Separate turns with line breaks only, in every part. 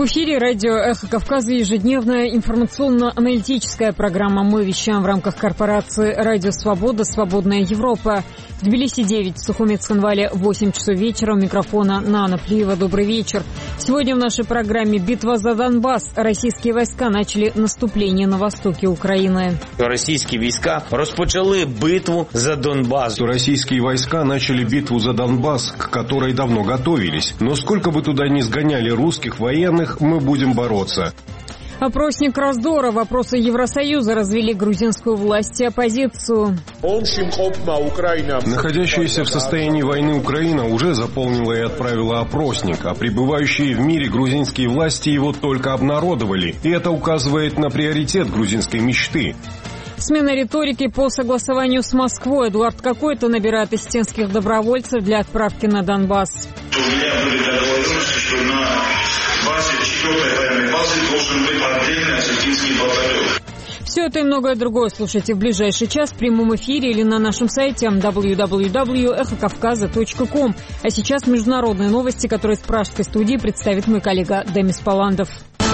В эфире радио «Эхо Кавказа» ежедневная информационно-аналитическая программа. Мы вещаем в рамках корпорации «Радио Свобода», «Свободная Европа». В Тбилиси 9, в Сухуме Цхинвале 8 часов вечера. У микрофона Нана Плиева. Добрый вечер. Сегодня в нашей программе «Битва за Донбасс». Российские войска начали наступление на востоке Украины.
Российские войска розпочали битву за Донбасс.
Российские войска начали битву за Донбасс, к которой давно готовились. Но сколько бы туда ни сгоняли русских военных, мы будем бороться.
Опросник раздора. Вопросы Евросоюза развели грузинскую власть и оппозицию.
Находящаяся в состоянии войны Украина уже заполнила и отправила опросник, а пребывающие в мире грузинские власти его только обнародовали. И это указывает на приоритет грузинской мечты.
Смена риторики по согласованию с Москвой. Эдуард Какой-то набирает истинских добровольцев для отправки на Донбасс.
У меня были договоренности, что на базе 4-й военной базы должен быть отдельный осетинский батальон.
Все это и многое другое слушайте в ближайший час в прямом эфире или на нашем сайте www.эхокавказа.ком. А сейчас международные новости, которые с пражской студии представит мой коллега Демис Паландов.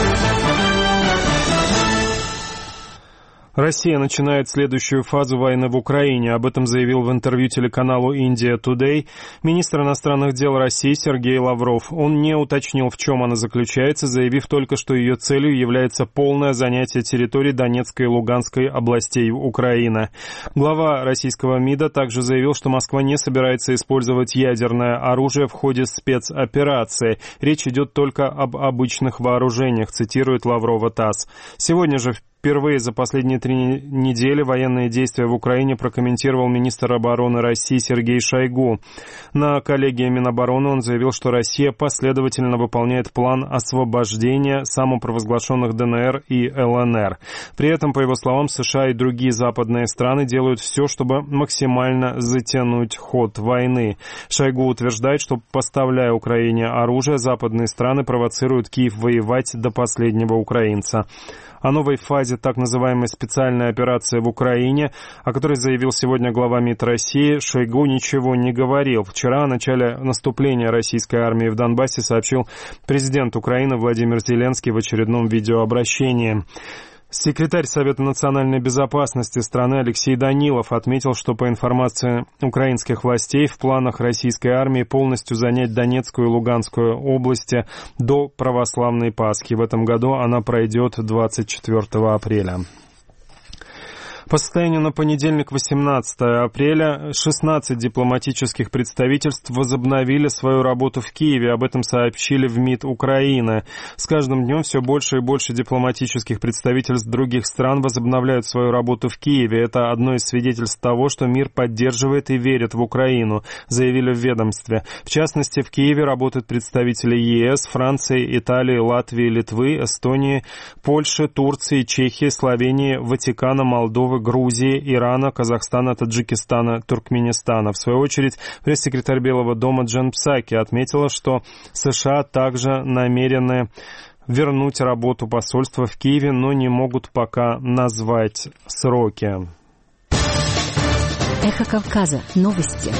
Россия начинает следующую фазу войны в Украине. Об этом заявил в интервью телеканалу India Today министр иностранных дел России Сергей Лавров. Он не уточнил, в чем она заключается, заявив только, что ее целью является полное занятие территорий Донецкой и Луганской областей Украины. Глава российского МИДа также заявил, что Москва не собирается использовать ядерное оружие в ходе спецоперации. Речь идет только об обычных вооружениях, цитирует Лаврова ТАСС. Сегодня же впервые за последние 3 недели военные действия в Украине прокомментировал министр обороны России Сергей Шойгу. На коллегии Минобороны он заявил, что Россия последовательно выполняет план освобождения самопровозглашенных ДНР и ЛНР. При этом, по его словам, США и другие западные страны делают все, чтобы максимально затянуть ход войны. Шойгу утверждает, что, поставляя Украине оружие, западные страны провоцируют Киев воевать до последнего украинца. О новой фазе так называемой специальной операции в Украине, о которой заявил сегодня глава МИД России, Шойгу ничего не говорил. Вчера о начале наступления российской армии в Донбассе сообщил президент Украины Владимир Зеленский в очередном видеообращении. Секретарь Совета национальной безопасности страны Алексей Данилов отметил, что по информации украинских властей в планах российской армии полностью занять Донецкую и Луганскую области до православной Пасхи. В этом году она пройдет 24 апреля. По состоянию на понедельник, 18 апреля, 16 дипломатических представительств возобновили свою работу в Киеве. Об этом сообщили в МИД Украины. С каждым днем все больше и больше дипломатических представительств других стран возобновляют свою работу в Киеве. Это одно из свидетельств того, что мир поддерживает и верит в Украину, заявили в ведомстве. В частности, в Киеве работают представители ЕС, Франции, Италии, Латвии, Литвы, Эстонии, Польши, Турции, Чехии, Словении, Ватикана, Молдовы, Грузии, Ирана, Казахстана, Таджикистана, Туркменистана. В свою очередь, пресс-секретарь Белого дома Джен Псаки отметила, что США также намерены вернуть работу посольства в Киеве, но не могут пока назвать сроки.
Эхо Кавказа. Новости.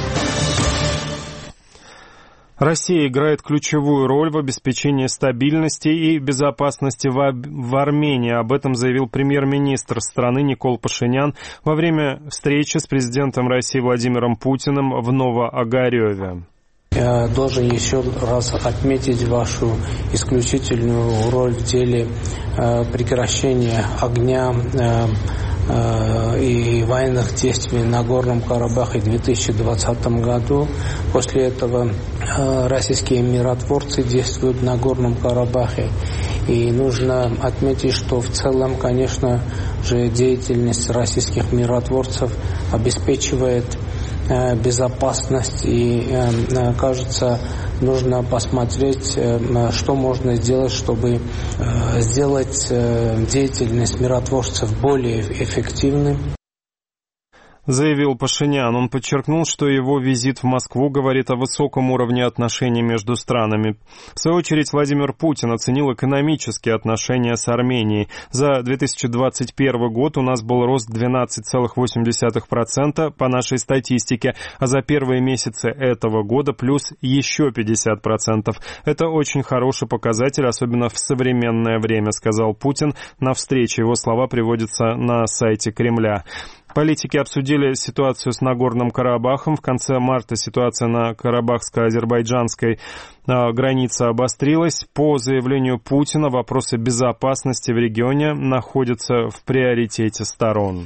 Россия играет ключевую роль в обеспечении стабильности и безопасности в Армении. Об этом заявил премьер-министр страны Никол Пашинян во время встречи с президентом России Владимиром Путиным в Новоогареве.
Я должен еще раз отметить вашу исключительную роль в деле прекращения огня и военных действий на Горном Карабахе в 2020 году. После этого российские миротворцы действуют на Горном Карабахе. И нужно отметить, что в целом, конечно же, деятельность российских миротворцев обеспечивает безопасность, и, кажется, нужно посмотреть, что можно сделать, чтобы сделать деятельность миротворцев более эффективной.
заявил Пашинян. Он подчеркнул, что его визит в Москву говорит о высоком уровне отношений между странами. В свою очередь, Владимир Путин оценил экономические отношения с Арменией. За 2021 год у нас был рост 12,8% по нашей статистике, а за первые месяцы этого года плюс еще 50%. Это очень хороший показатель, особенно в современное время, сказал Путин на встрече. Его слова приводятся на сайте Кремля. Политики обсудили ситуацию с Нагорным Карабахом. В конце марта ситуация на карабахско-азербайджанской границе обострилась. По заявлению Путина, вопросы безопасности в регионе находятся в приоритете сторон.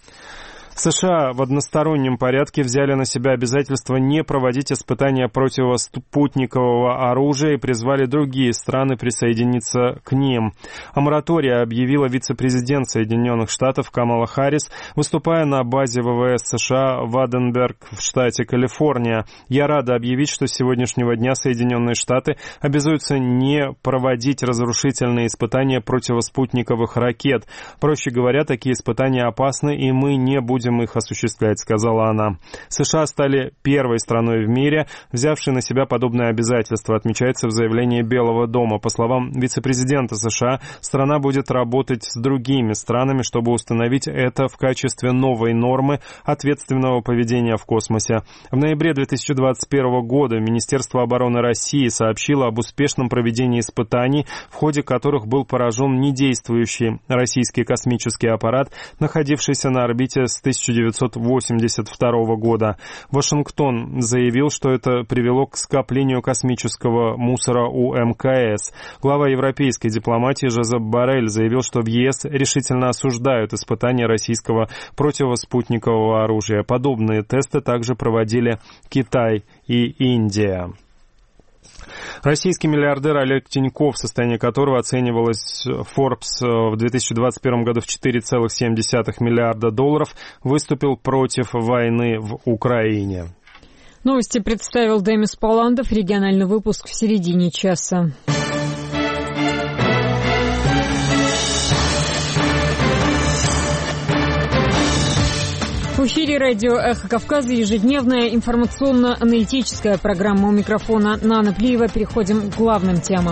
США в одностороннем порядке взяли на себя обязательство не проводить испытания противоспутникового оружия и призвали другие страны присоединиться к ним. О моратории объявила вице-президент Соединенных Штатов Камала Харрис, выступая на базе ВВС США в Аденберг в штате Калифорния. «Я рада объявить, что с сегодняшнего дня Соединенные Штаты обязуются не проводить разрушительные испытания противоспутниковых ракет. Проще говоря, такие испытания опасны, и мы не будем их осуществлять», — сказала она. США стали первой страной в мире, взявшей на себя подобное обязательство, отмечается в заявлении Белого дома. По словам вице-президента США, страна будет работать с другими странами, чтобы установить это в качестве новой нормы ответственного поведения в космосе. В ноябре 2021 года Министерство обороны России сообщило об успешном проведении испытаний, в ходе которых был поражен недействующий российский космический аппарат, находившийся на орбите с 1982 года. Вашингтон заявил, что это привело к скоплению космического мусора у МКС. Глава европейской дипломатии Жозеп Боррель заявил, что в ЕС решительно осуждают испытания российского противоспутникового оружия. Подобные тесты также проводили Китай и Индия. Российский миллиардер Олег Тиньков, состояние которого оценивалось Forbes в 2021 году в $4,7 миллиарда, выступил против войны в Украине.
Новости представил Демис Паландов. Региональный выпуск в середине часа. В эфире радио «Эхо Кавказа» ежедневная информационно-аналитическая программа. У микрофона Нана Плиева. Переходим к главным темам.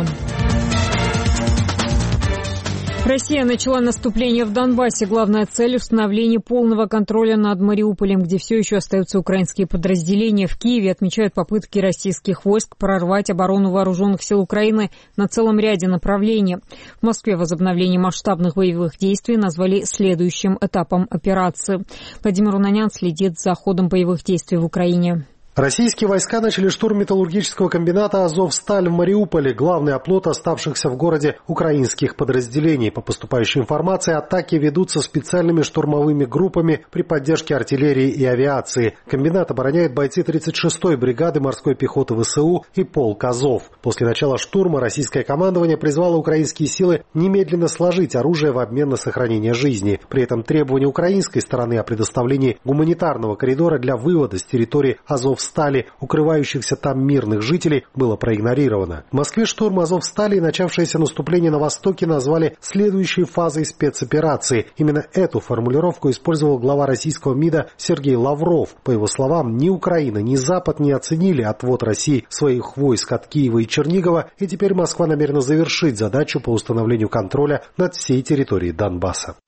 Россия начала наступление в Донбассе. Главная цель – установление полного контроля над Мариуполем, где все еще остаются украинские подразделения. В Киеве отмечают попытки российских войск прорвать оборону вооруженных сил Украины на целом ряде направлений. В Москве возобновление масштабных боевых действий назвали следующим этапом операции. Владимир Унанян следит за ходом боевых действий в Украине.
Российские войска начали штурм металлургического комбината «Азовсталь» в Мариуполе, главный оплот оставшихся в городе украинских подразделений. По поступающей информации, атаки ведутся специальными штурмовыми группами при поддержке артиллерии и авиации. Комбинат обороняют бойцы 36-й бригады морской пехоты ВСУ и полк «Азов». После начала штурма российское командование призвало украинские силы немедленно сложить оружие в обмен на сохранение жизни. При этом требование украинской стороны о предоставлении гуманитарного коридора для вывода с территории «Азовстали» укрывающихся там мирных жителей было проигнорировано. В Москве штурм Азовстали и начавшееся наступление на востоке назвали следующей фазой спецоперации. Именно эту формулировку использовал глава российского МИДа Сергей Лавров. По его словам, ни Украина, ни Запад не оценили отвод России своих войск от Киева и Чернигова, и теперь Москва намерена завершить задачу по установлению контроля над всей территорией Донбасса.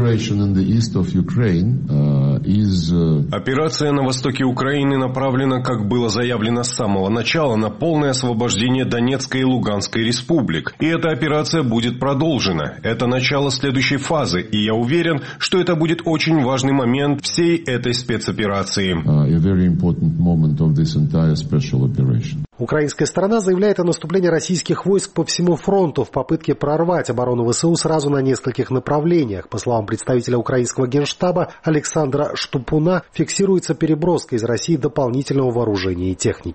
Операция на востоке Украины направлена, как было заявлено с самого начала, на полное освобождение Донецкой и Луганской республик. И эта операция будет продолжена. Это начало следующей фазы, и я уверен, что это будет очень важный момент всей этой спецоперации.
Украинская сторона заявляет о наступлении российских войск по всему фронту в попытке прорвать оборону ВСУ сразу на нескольких направлениях. По словам представителя украинского генштаба Александра Штупуна, фиксируется переброска из России дополнительного вооружения и техники.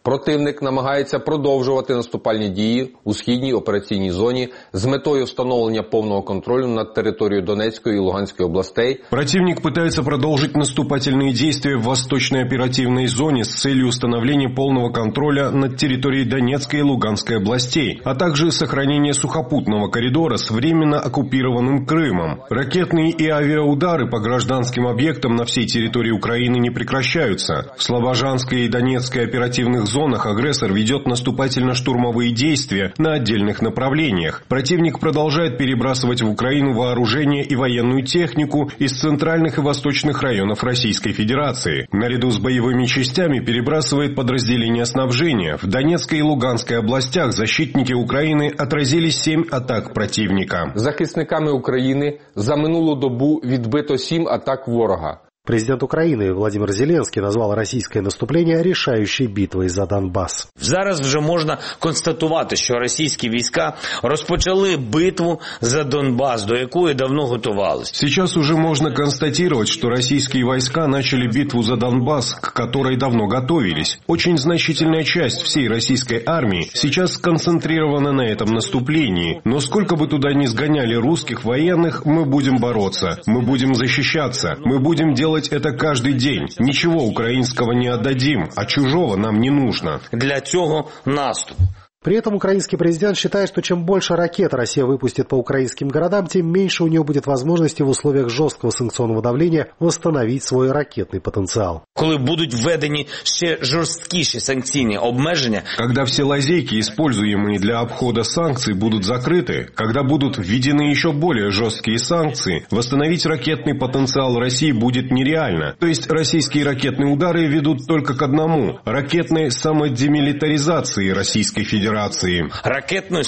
Противник намагається продовжувати наступальні дії у східній операційній зоні з метою встановлення повного контролю над територією Донецької и Луганской областей.
Противник пытается продолжить наступательные действия в восточной оперативной зоне с целью установления полного контроля над территорией Донецкой и Луганской областей, а также сохранения сухопутного коридора с временно оккупированным Крымом. Ракетные и авиаудары по гражданским объектам на всей территории Украины не прекращаются. В Слобожанской и Донецкой оперативных зонах агрессор ведет наступательно-штурмовые действия на отдельных направлениях. Противник продолжает перебрасывать в Украину вооружение и военную технику из центральных и восточных районов Российской Федерации. Наряду с боевыми частями перебрасывает подразделения снабжения. В Донецкой и Луганской областях защитники Украины отразили 7 атак противника.
Захисниками України за минулу добу відбито 7 атак ворога.
Президент Украины Владимир Зеленский назвал российское наступление решающей битвой за Донбасс.
Зараз вже можна констатувати, що російські війська розпочали битву за Донбас, до якої давно готувалися.
Сейчас уже можно констатировать, что российские войска начали битву за Донбасс, к которой давно готовились. Очень значительная часть всей российской армии сейчас сконцентрирована на этом наступлении. Но сколько бы туда ни сгоняли русских военных, мы будем бороться, мы будем защищаться, мы будем делать это каждый день. Ничего украинского не отдадим, а чужого нам не нужно.
Для цього наступ.
При этом украинский президент считает, что чем больше ракет Россия выпустит по украинским городам, тем меньше у нее будет возможности в условиях жесткого санкционного давления восстановить свой ракетный потенциал.
Коли будут введені ще жорсткіші санкційні обмеження,
когда все лазейки, используемые для обхода санкций, будут закрыты, когда будут введены еще более жесткие санкции, восстановить ракетный потенциал России будет нереально. То есть российские ракетные удары ведут только к одному – ракетной самодемилитаризации Российской Федерации.
Ракетної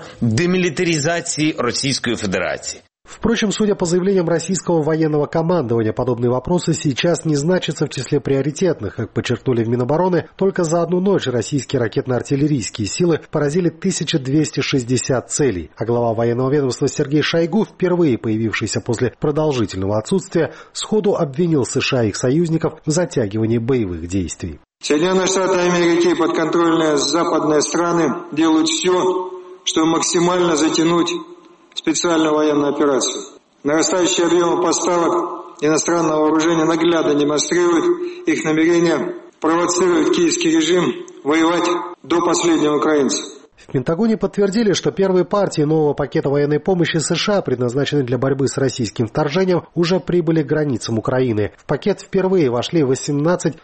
самодемилитаризации Российской Федерации.
Впрочем, судя по заявлениям российского военного командования, подобные вопросы сейчас не значатся в числе приоритетных. Как подчеркнули в Минобороны, только за одну ночь российские ракетно-артиллерийские силы поразили 1260 целей. А глава военного ведомства Сергей Шойгу, впервые появившийся после продолжительного отсутствия, сходу обвинил США и их союзников в затягивании боевых действий.
Соединенные Штаты Америки и подконтрольные западные страны делают все, чтобы максимально затянуть специальную военную операцию. Нарастающие объемы поставок иностранного вооружения наглядно демонстрируют их намерение провоцировать киевский режим воевать до последнего украинца.
В Пентагоне подтвердили, что первые партии нового пакета военной помощи США, предназначенные для борьбы с российским вторжением, уже прибыли к границам Украины. В пакет впервые вошли 18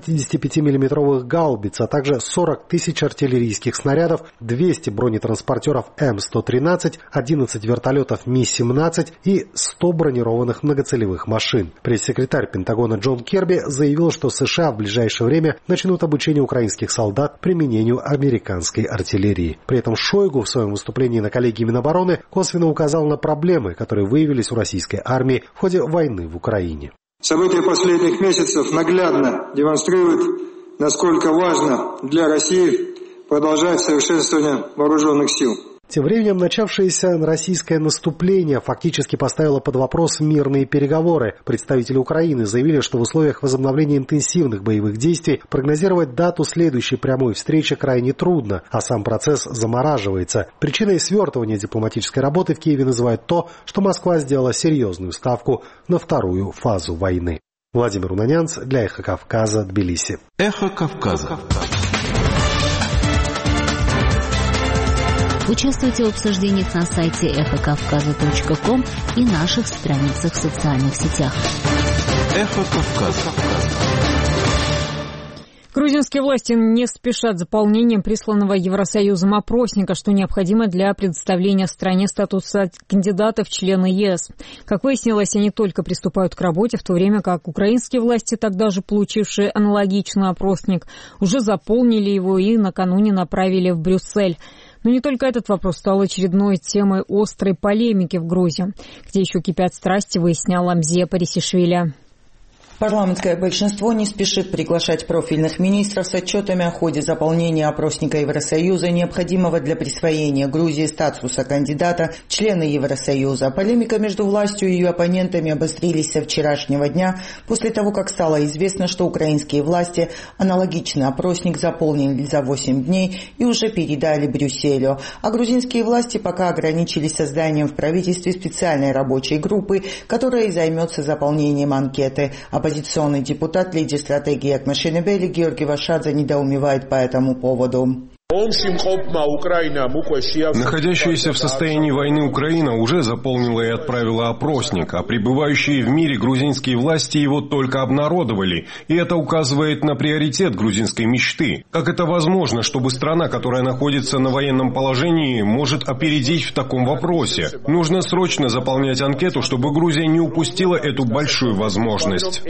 155-мм гаубиц, а также 40 тысяч артиллерийских снарядов, 200 бронетранспортеров М-113, 11 вертолетов Ми-17 и 100 бронированных многоцелевых машин. Пресс-секретарь Пентагона Джон Керби заявил, что США в ближайшее время начнут обучение украинских солдат применению американской артиллерии. При этом Шойгу в своем выступлении на коллегии Минобороны косвенно указал на проблемы, которые выявились у российской армии в ходе войны в Украине.
События последних месяцев наглядно демонстрируют, насколько важно для России продолжать совершенствование вооруженных сил.
Тем временем начавшееся российское наступление фактически поставило под вопрос мирные переговоры. Представители Украины заявили, что в условиях возобновления интенсивных боевых действий прогнозировать дату следующей прямой встречи крайне трудно, а сам процесс замораживается. Причиной свертывания дипломатической работы в Киеве называют то, что Москва сделала серьезную ставку на вторую фазу войны. Владимир Унанянц для «Эхо Кавказа», Тбилиси.
«Эхо Кавказа».
Участвуйте в обсуждениях на сайте эхокавказа.ком и наших страницах в социальных сетях.
Эхо Кавказа.
Грузинские власти не спешат с заполнением присланного Евросоюзом опросника, что необходимо для предоставления стране статуса кандидата в члены ЕС. Как выяснилось, они только приступают к работе, в то время как украинские власти, тогда же получившие аналогичный опросник, уже заполнили его и накануне направили в Брюссель. Но не только этот вопрос стал очередной темой острой полемики в Грузии, где еще кипят страсти, выяснял Амзия Парисишвили.
Парламентское большинство не спешит приглашать профильных министров с отчетами о ходе заполнения опросника Евросоюза, необходимого для присвоения Грузии статуса кандидата в члены Евросоюза. Полемика между властью и ее оппонентами обострились со вчерашнего дня, после того, как стало известно, что украинские власти аналогичный опросник заполнили за 8 дней и уже передали Брюсселю. А грузинские власти пока ограничились созданием в правительстве специальной рабочей группы, которая и займется заполнением анкеты. Оппозиционный депутат, лидер стратегии Акмашинебели Георгий Вашадзе недоумевает по этому поводу.
Находящаяся в состоянии войны Украина уже заполнила и отправила опросник, а пребывающие в мире грузинские власти его только обнародовали, и это указывает на приоритет грузинской мечты. Как это возможно, чтобы страна, которая находится на военном положении, может опередить в таком вопросе? Нужно срочно заполнять анкету, чтобы Грузия не упустила эту большую возможность.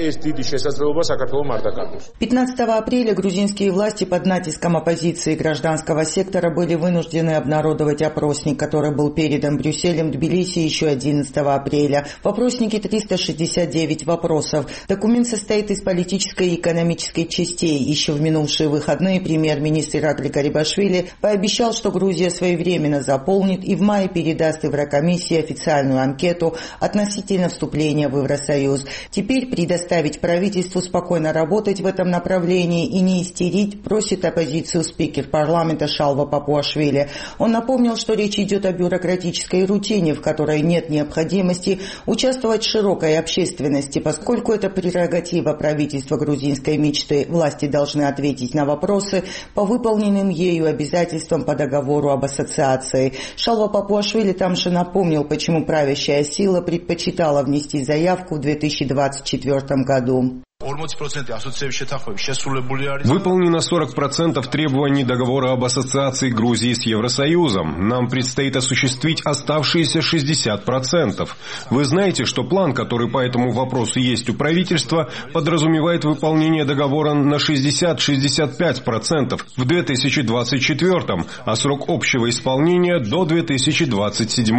15 апреля грузинские власти под натиском оппозиции и гражданского сектора были вынуждены обнародовать опросник, который был передан Брюсселем в Тбилиси еще 11 апреля. В опроснике 369 вопросов. Документ состоит из политической и экономической частей. Еще в минувшие выходные премьер-министр Иракли Гарибашвили пообещал, что Грузия своевременно заполнит и в мае передаст Еврокомиссии официальную анкету относительно вступления в Евросоюз. Теперь предоставить правительству спокойно работать в этом направлении и не истерить просит оппозицию спикер парламента Шалва Папуашвили. Он напомнил, что речь идет о бюрократической рутине, в которой нет необходимости участвовать широкой общественности, поскольку это прерогатива правительства грузинской мечты. Власти должны ответить на вопросы по выполненным ею обязательствам по договору об ассоциации. Шалва Папуашвили там же напомнил, почему правящая сила предпочитала внести заявку в 2024 году.
Выполнено 40% требований договора об ассоциации Грузии с Евросоюзом. Нам предстоит осуществить оставшиеся 60%. Вы знаете, что план, который по этому вопросу есть у правительства, подразумевает выполнение договора на 60-65% в 2024, а срок общего исполнения до 2027.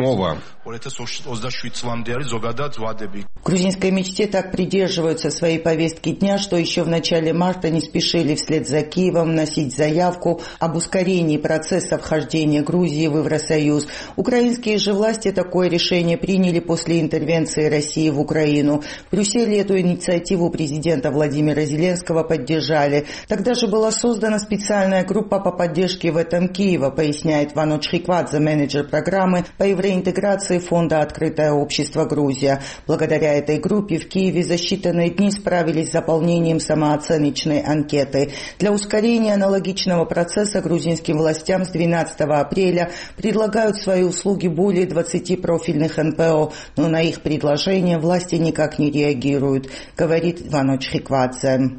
В грузинской мечте так придерживаются своей повестки дня, что еще в начале марта не спешили вслед за Киевом вносить заявку об ускорении процесса вхождения Грузии в Евросоюз. Украинские же власти такое решение приняли после интервенции России в Украину. В Брюсселе эту инициативу президента Владимира Зеленского поддержали. Тогда же была создана специальная группа по поддержке в этом Киева, поясняет Вано Чхиквадзе, менеджер программы по евроинтеграции фонда «Открытое общество Грузия». Благодаря этой группе в Киеве за считанные дни справились с заполнением самооценочной анкеты. Для ускорения аналогичного процесса грузинским властям с 12 апреля предлагают свои услуги более 20 профильных НПО, но на их предложения власти никак не реагируют, говорит Вано Чхиквадзе.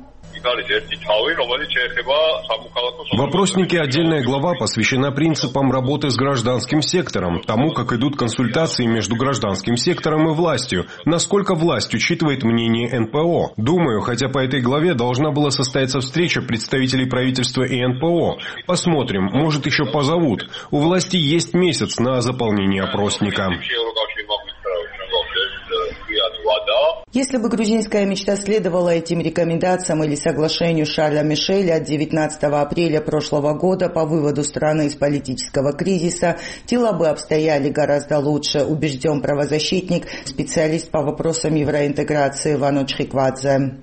В опроснике отдельная глава посвящена принципам работы с гражданским сектором, тому, как идут консультации между гражданским сектором и властью, насколько власть учитывает мнение НПО. Думаю, хотя по этой главе должна была состояться встреча представителей правительства и НПО. Посмотрим, может еще позовут. У власти есть месяц на заполнение опросника.
Если бы грузинская мечта следовала этим рекомендациям или соглашению Шарля Мишеля от 19 апреля прошлого года по выводу страны из политического кризиса, дела бы обстояли гораздо лучше, убежден правозащитник, специалист по вопросам евроинтеграции Вано Чхиквадзе.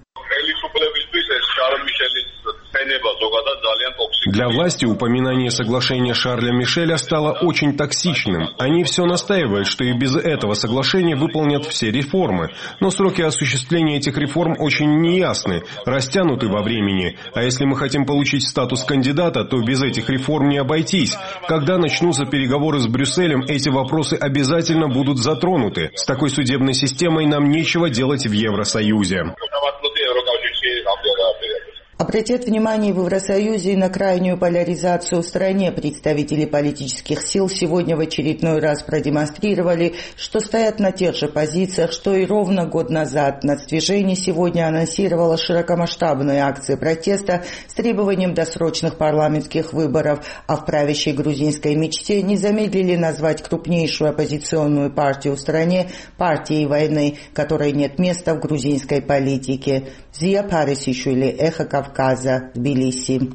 Для власти упоминание соглашения Шарля Мишеля стало очень токсичным. Они все настаивают, что и без этого соглашения выполнят все реформы. Но сроки осуществления этих реформ очень неясны, растянуты во времени. А если мы хотим получить статус кандидата, то без этих реформ не обойтись. Когда начнутся переговоры с Брюсселем, эти вопросы обязательно будут затронуты. С такой судебной системой нам нечего делать в Евросоюзе.
Обратят внимание в Евросоюзе на крайнюю поляризацию в стране. Представители политических сил сегодня в очередной раз продемонстрировали, что стоят на тех же позициях, что и ровно год назад. Нацдвижение сегодня анонсировало широкомасштабные акции протеста с требованием досрочных парламентских выборов, а в правящей грузинской мечте не замедлили назвать крупнейшую оппозиционную партию в стране партией войны, которой нет места в грузинской политике. Зия Парисишвили, Эхо Кавказа, Тбилиси.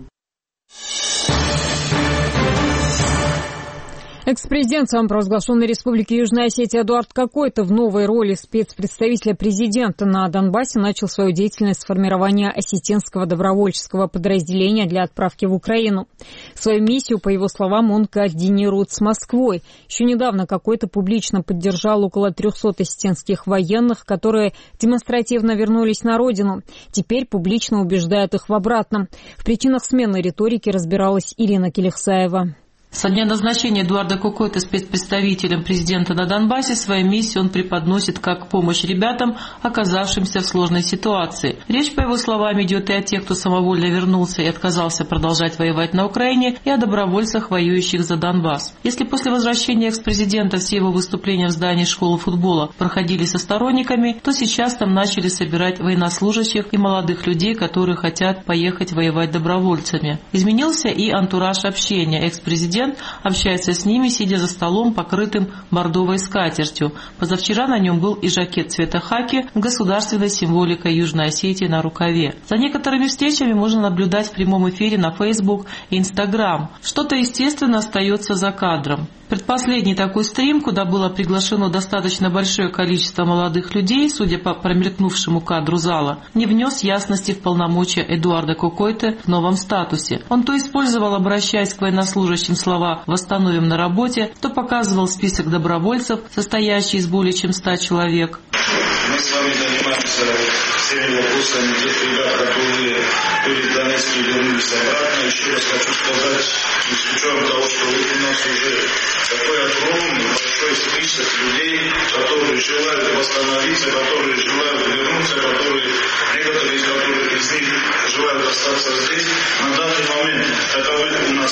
Экс-президент самопровозглашенной Республики Южная Осетия Эдуард Кокойто в новой роли спецпредставителя президента на Донбассе начал свою деятельность с формирования осетинского добровольческого подразделения для отправки в Украину. Свою миссию, по его словам, он координирует с Москвой. Еще недавно Кокойто публично поддержал около 300 осетинских военных, которые демонстративно вернулись на родину. Теперь публично убеждает их в обратном. В причинах смены риторики разбиралась Ирина Келехсаева.
Со дня назначения Эдуарда Кокойто спецпредставителем президента на Донбассе свою миссию он преподносит как помощь ребятам, оказавшимся в сложной ситуации. Речь, по его словам, идет и о тех, кто самовольно вернулся и отказался продолжать воевать на Украине, и о добровольцах, воюющих за Донбасс. Если после возвращения экс-президента все его выступления в здании школы футбола проходили со сторонниками, то сейчас там начали собирать военнослужащих и молодых людей, которые хотят поехать воевать добровольцами. Изменился и антураж общения. Экс-президент общается с ними, сидя за столом, покрытым бордовой скатертью. Позавчера на нем был и жакет цвета хаки с государственной символикой Южной Осетии на рукаве. За некоторыми встречами можно наблюдать в прямом эфире на Facebook и Instagram. Что-то, естественно, остается за кадром. Предпоследний такой стрим, куда было приглашено достаточно большое количество молодых людей, судя по промелькнувшему кадру зала, не внес ясности в полномочия Эдуарда Кокойто в новом статусе. Он то использовал, обращаясь к военнослужащим, слова «восстановим на работе», то показывал список добровольцев, состоящий из более чем 100 человек.
Мы с вами занимаемся всеми вопросами тех ребят, которые были в Донецке и вернулись обратно. Еще раз хочу сказать, с учетом того, что у нас уже такой огромный, большой список людей, которые желают восстановиться, которые желают вернуться, некоторые из них желают остаться здесь. На данный момент таковых у нас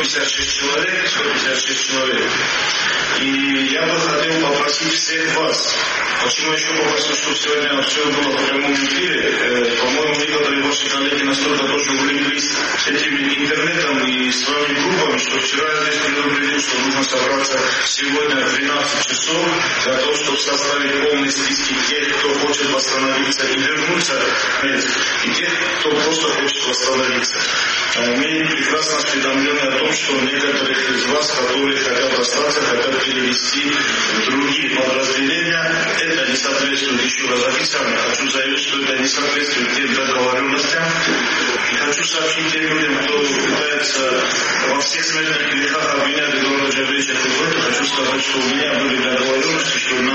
156 человек. И я бы хотел попросить всех вас, почему еще попросил, чтобы сегодня все было в прямом эфире. По-моему, некоторые ваши коллеги настолько тоже увлеклись этим интернетом и своими группами, что вчера я здесь предупредил, что нужно собраться сегодня в 12 часов для того, чтобы составить полные списки тех, кто хочет восстановиться и вернуться, и тех, кто просто хочет восстановиться. Мы прекрасно осведомлены о том, что некоторых из вас, которые хотят остаться, хотят перевести в другие подразделения. Это не соответствует, еще раз официально хочу заявить, что это не соответствует тем договоренностям. И хочу сообщить тем людям, кто пытается во всех смертных грехах обвинять Эдуарда Джаврича Кокойто, хочу сказать, что у меня были договоренности, что на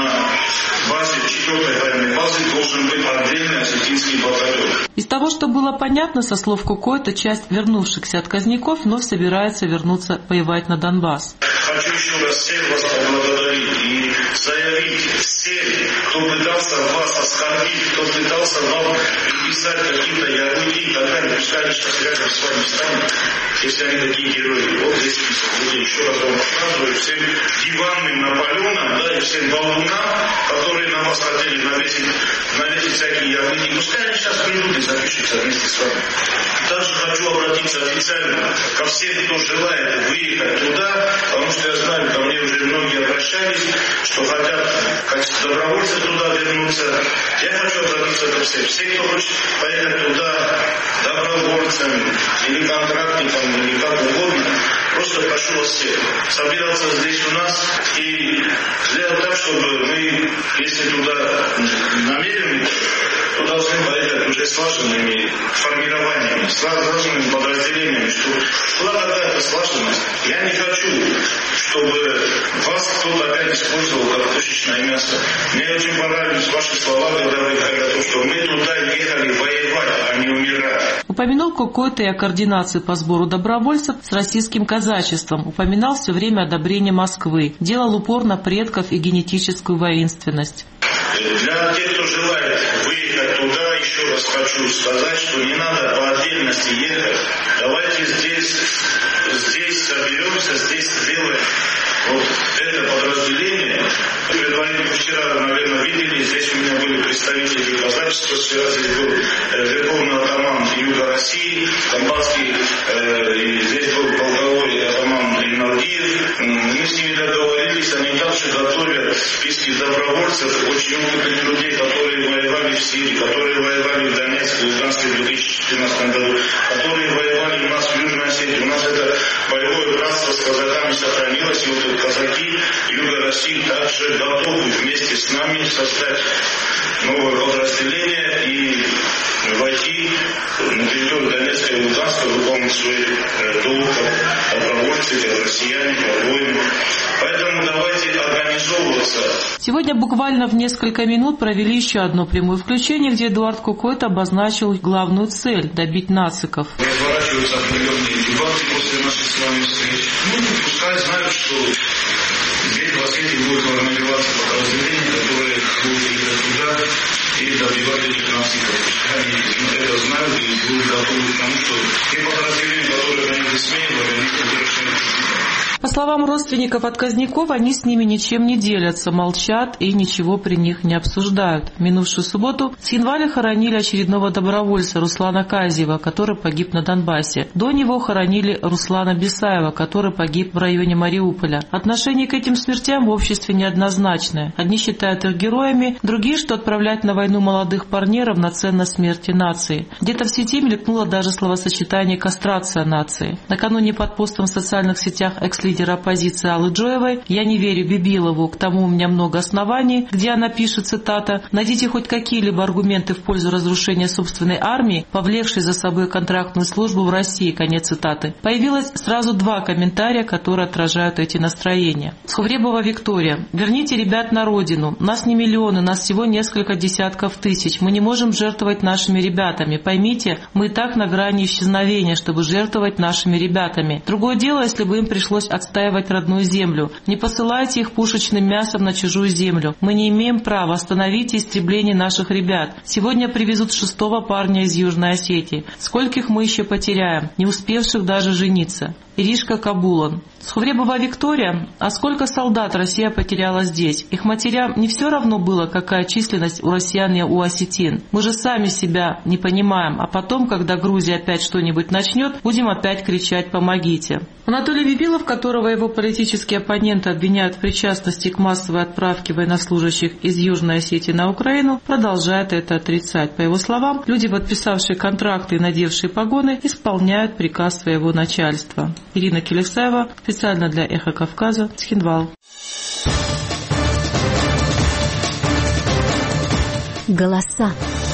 базе 4-й военной базы должен быть отдельный осетинский батальон.
Из того, что было понятно со слов Кокойто, часть вернувшихся отказников вновь собирается вернуться воевать на Донбасс.
Хочу еще раз всех вас поблагодарить и заявить всем, кто пытался вас оскорбить, кто пытался вам приписать какие-то ярлыки и так далее, пускай они сейчас рядом с вами станут, если они такие герои. Вот здесь список людей. Еще раз вам показываю всем диванным Наполеоном, да, и всем балунам, которые на вас хотели навесить всякие ярлыки. Пускай они сейчас придут и запишутся вместе с вами. Также хочу обратиться официально ко всем, кто желает выехать туда, потому что я знаю, ко мне уже многие обращались, что хотят в качестве добровольцев туда вернуться. Я хочу обратиться ко всем. Все, кто хочет поехать туда добровольцами или контрактником, или как угодно, просто прошу вас всех собираться здесь у нас и сделать так, чтобы мы, если туда намерены, то должны поехать уже слаженными формированиями, слаженными подразделениями, что была какая-то слаженность. Я не хочу, чтобы вас кто-то опять использовал как пушечное мясо. Мне очень понравились ваши слова, когда вы говорили о том, что мы туда ехали воевать, а не умирать.
Упомянул Кокойто и о координации по сбору добровольцев с российским казачеством. Упоминал все время одобрение Москвы. Делал упор на предков и генетическую воинственность.
Для тех, кто желает выехать туда, еще раз хочу сказать, что не надо по отдельности ехать. Давайте здесь соберемся, здесь сделаем вот это подразделение. Предварительно вчера, наверное, видели, здесь у меня были представители казачества, вчера здесь был верховный атаман Юга России, Донбасский, и здесь был полковой атаман Ринардиев. Мы с ними договорились, они также готовят списки добровольцев, очень опытных людей, которые воевали в Сирии, которые воевали в Донецке, Луганске в 2014 году, которые воевали у нас в Южной Осетии. У нас это боевое братство с казаками сохранилось, и вот казаки Юга России также готовы вместе с нами создать новое подразделение и войти на территорию Донецка и Луганска, выполнить свой долг как добровольцы, как россияне, как воины. Поэтому давайте организовываться.
Сегодня буквально в несколько минут провели еще одно прямое включение, где Эдуард Кукойт обозначил главную цель – добить нациков.
Разворачиваются определенные дебаты после нашей с вами встречи. Пускай знают, что здесь в Осетии будет формироваться подразделение, которое будет ехать туда и добивать этих нациков. Пускай они это знают и будут готовы к тому, что те подразделения, которые они высмеивали, они совершенно.
По словам родственников отказников, они с ними ничем не делятся, молчат и ничего при них не обсуждают. В минувшую субботу в Цхинвале хоронили очередного добровольца Руслана Казьева, который погиб на Донбассе. До него хоронили Руслана Бесаева, который погиб в районе Мариуполя. Отношение к этим смертям в обществе неоднозначное. Одни считают их героями, другие, что отправлять на войну молодых парней равноценно смерти нации. Где-то в сети мелькнуло даже словосочетание «кастрация нации». Накануне под постом в социальных сетях экс-лидера оппозиции Аллы Джоевой «Я не верю Бибилову, к тому у меня много оснований», где она пишет, цитата, «Найдите хоть какие-либо аргументы в пользу разрушения собственной армии, повлекшей за собой контрактную службу в России», конец цитаты. Появилось сразу два комментария, которые отражают эти настроения. Схувребова Виктория. «Верните ребят на родину. Нас не миллионы, нас всего несколько десятков тысяч. Мы не можем жертвовать нашими ребятами. Поймите, мы и так на грани исчезновения, чтобы жертвовать нашими ребятами. Другое дело, если бы им пришлось отстаивать родную землю. Не посылайте их пушечным мясом на чужую землю. Мы не имеем права. Остановите истребление наших ребят. Сегодня привезут 6-го парня из Южной Осетии. Скольких мы еще потеряем, не успевших даже жениться». Иришка Кабулан. Схувребова Виктория. А сколько солдат Россия потеряла здесь? Их матерям не все равно было, какая численность у россиян и у осетин. Мы же сами себя не понимаем, а потом, когда Грузия опять что-нибудь начнет, будем опять кричать «помогите». Анатолий Бибилов, которого его политические оппоненты обвиняют в причастности к массовой отправке военнослужащих из Южной Осетии на Украину, продолжает это отрицать. По его словам, люди, подписавшие контракты и надевшие погоны, исполняют приказ своего начальства. Ирина Келесаева, специально для «Эхо Кавказа», Цхинвал.
Голоса.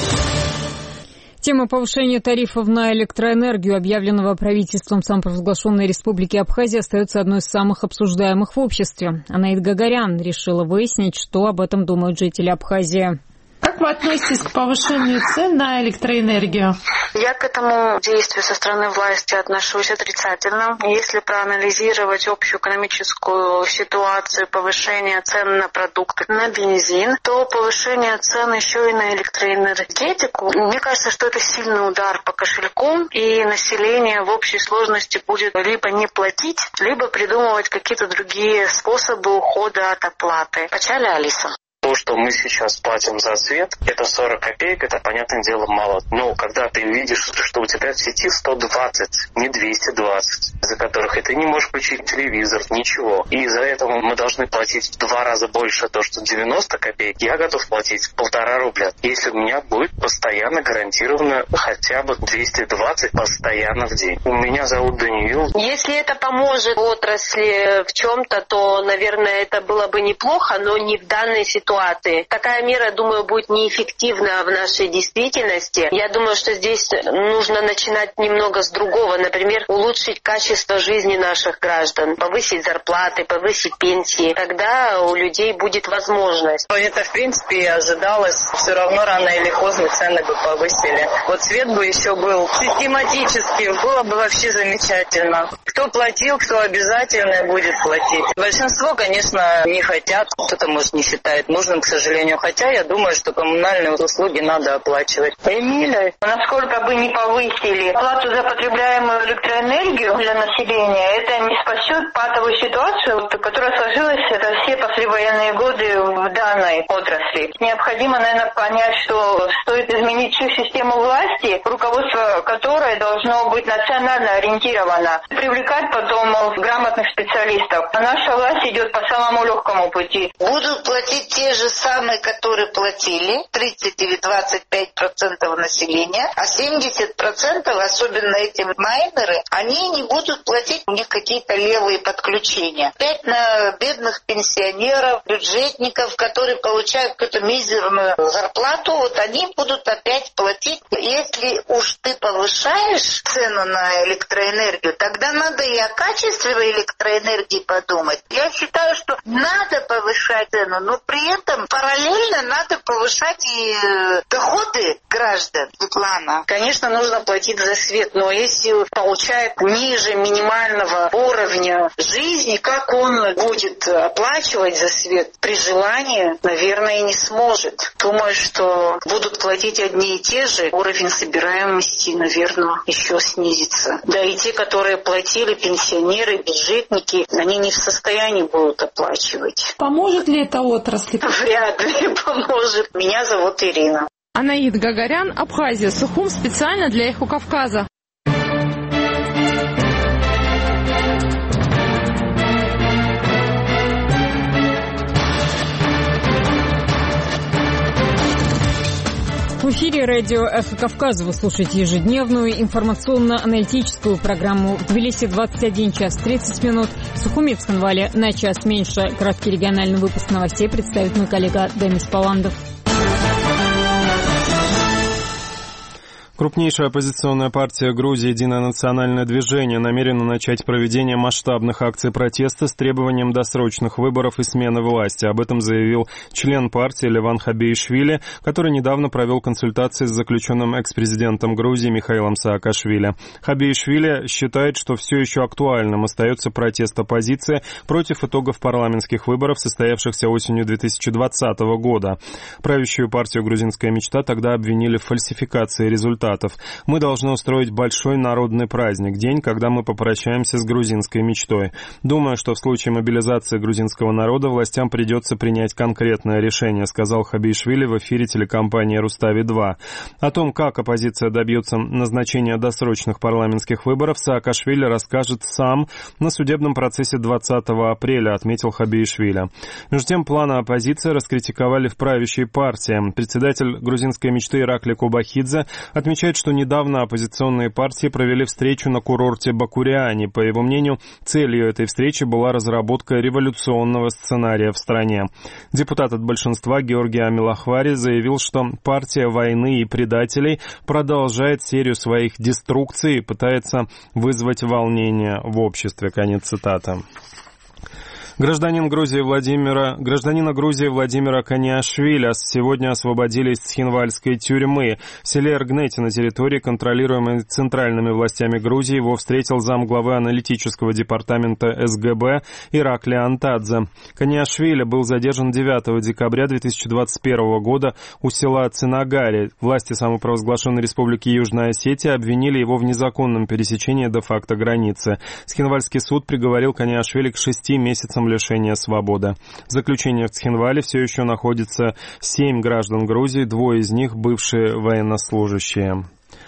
Тема повышения тарифов на электроэнергию, объявленного правительством самопровозглашенной Республики Абхазия, остается одной из самых обсуждаемых в обществе. Анаит Гагарян решила выяснить, что об этом думают жители Абхазии.
Как вы относитесь к повышению цен на электроэнергию?
Я к этому действию со стороны власти отношусь отрицательно. Если проанализировать общую экономическую ситуацию, повышение цен на продукты, на бензин, то повышение цен еще и на электроэнергетику, мне кажется, что это сильный удар по кошельку, и население в общей сложности будет либо не платить, либо придумывать какие-то другие способы ухода от оплаты. Вначале Алиса.
То, что мы сейчас платим за свет, это 40 копеек, это, понятное дело, мало. Но когда ты видишь, что у тебя в сети 120, не 220, за которых ты не можешь включить телевизор, ничего. И из-за этого мы должны платить в 2 раза больше, то, что 90 копеек, я готов платить 1,5 рубля. Если у меня будет постоянно гарантированно хотя бы 220 постоянно в день. У меня зовут Даниил.
Если это поможет отрасли в чем-то, то, наверное, это было бы неплохо, но не в данной ситуации. Такая мера, думаю, будет неэффективна в нашей действительности. Я думаю, что здесь нужно начинать немного с другого. Например, улучшить качество жизни наших граждан, повысить зарплаты, повысить пенсии. Тогда у людей будет возможность.
Это, в принципе, ожидалось. Все равно рано или поздно цены бы повысили. Вот свет бы еще был систематически. Было бы вообще замечательно. Кто платил, кто обязательно будет платить. Большинство, конечно, не хотят. Кто-то, может, не считает нужным нужным, к сожалению. Хотя я думаю, что коммунальные услуги надо оплачивать. Эмиля,
насколько бы не повысили оплату за потребляемую электроэнергию для населения, это не спасет патовую ситуацию, которая сложилась все послевоенные годы в данной отрасли. Необходимо, наверное, понять, что стоит изменить всю систему власти, руководство которой должно быть национально ориентировано, привлекать потом грамотных специалистов. А наша власть идет по самому легкому пути.
Будут платить те же самые, которые платили, 30 или 25% населения, а 70%, особенно эти майнеры, они не будут платить, у них какие-то левые подключения. Опять на бедных пенсионеров, бюджетников, которые получают какую-то мизерную зарплату, вот они будут опять платить. Если уж ты повышаешь цену на электроэнергию, тогда надо и о качестве электроэнергии подумать. Я считаю, что надо повышать цену, но при этом параллельно надо повышать и доходы граждан. Светлана.
Конечно, нужно платить за свет, но если получает ниже минимального уровня жизни, как он будет оплачивать за свет? При желании, наверное, и не сможет. Думаю, что будут платить одни и те же, уровень собираемости, наверное, еще снизится. Да и те, которые платили, пенсионеры, бюджетники, они не в состоянии будут оплачивать.
Поможет ли это отрасли?
Вряд ли поможет. Меня зовут Ирина.
Анаид Гагарян, Абхазия, Сухум, специально для Эхо Кавказа.
В эфире радио «Эхо Кавказа» вы слушаете ежедневную информационно-аналитическую программу. В Тбилиси 21 час 30 минут. В Сухуми, Цхинвале на час меньше. Краткий региональный выпуск новостей представит мой коллега Демис Паландов.
Крупнейшая оппозиционная партия Грузии «Единое национальное движение» намерена начать проведение масштабных акций протеста с требованием досрочных выборов и смены власти. Об этом заявил член партии Леван Хабиишвили, который недавно провел консультации с заключенным экс-президентом Грузии Михаилом Саакашвили. Хабиишвили считает, что все еще актуальным остается протест оппозиции против итогов парламентских выборов, состоявшихся осенью 2020 года. Правящую партию «Грузинская мечта» тогда обвинили в фальсификации результатов. Мы должны устроить большой народный праздник, день, когда мы попрощаемся с грузинской мечтой. Думаю, что в случае мобилизации грузинского народа властям придется принять конкретное решение, сказал Хабиишвили в эфире телекомпании «Рустави-2». О том, как оппозиция добьется назначения досрочных парламентских выборов, Саакашвили расскажет сам на судебном процессе 20 апреля, отметил Хабиишвили. Между тем, планы оппозиции раскритиковали в правящей партии. Председатель грузинской мечты Иракли Кубахидзе отмечает, что недавно оппозиционные партии провели встречу на курорте Бакуриани. По его мнению, целью этой встречи была разработка революционного сценария в стране. Депутат от большинства Георгий Амилахвари заявил, что партия войны и предателей продолжает серию своих деструкций и пытается вызвать волнение в обществе. Конец цитаты. Гражданина Грузии Владимира Каниашвили сегодня освободили из Цхинвальской тюрьмы. В селе Эргнети на территории, контролируемой центральными властями Грузии, его встретил замглавы аналитического департамента СГБ Иракли Антадзе. Каниашвили был задержан 9 декабря 2021 года у села Цинагари. Власти самопровозглашенной республики Южная Осетия обвинили его в незаконном пересечении де-факто границы. Цхинвальский суд приговорил Каниашвили к 6 месяцам лишения свободы. В заключении в Цхинвале все еще находится 7 граждан Грузии, 2 из них бывшие военнослужащие.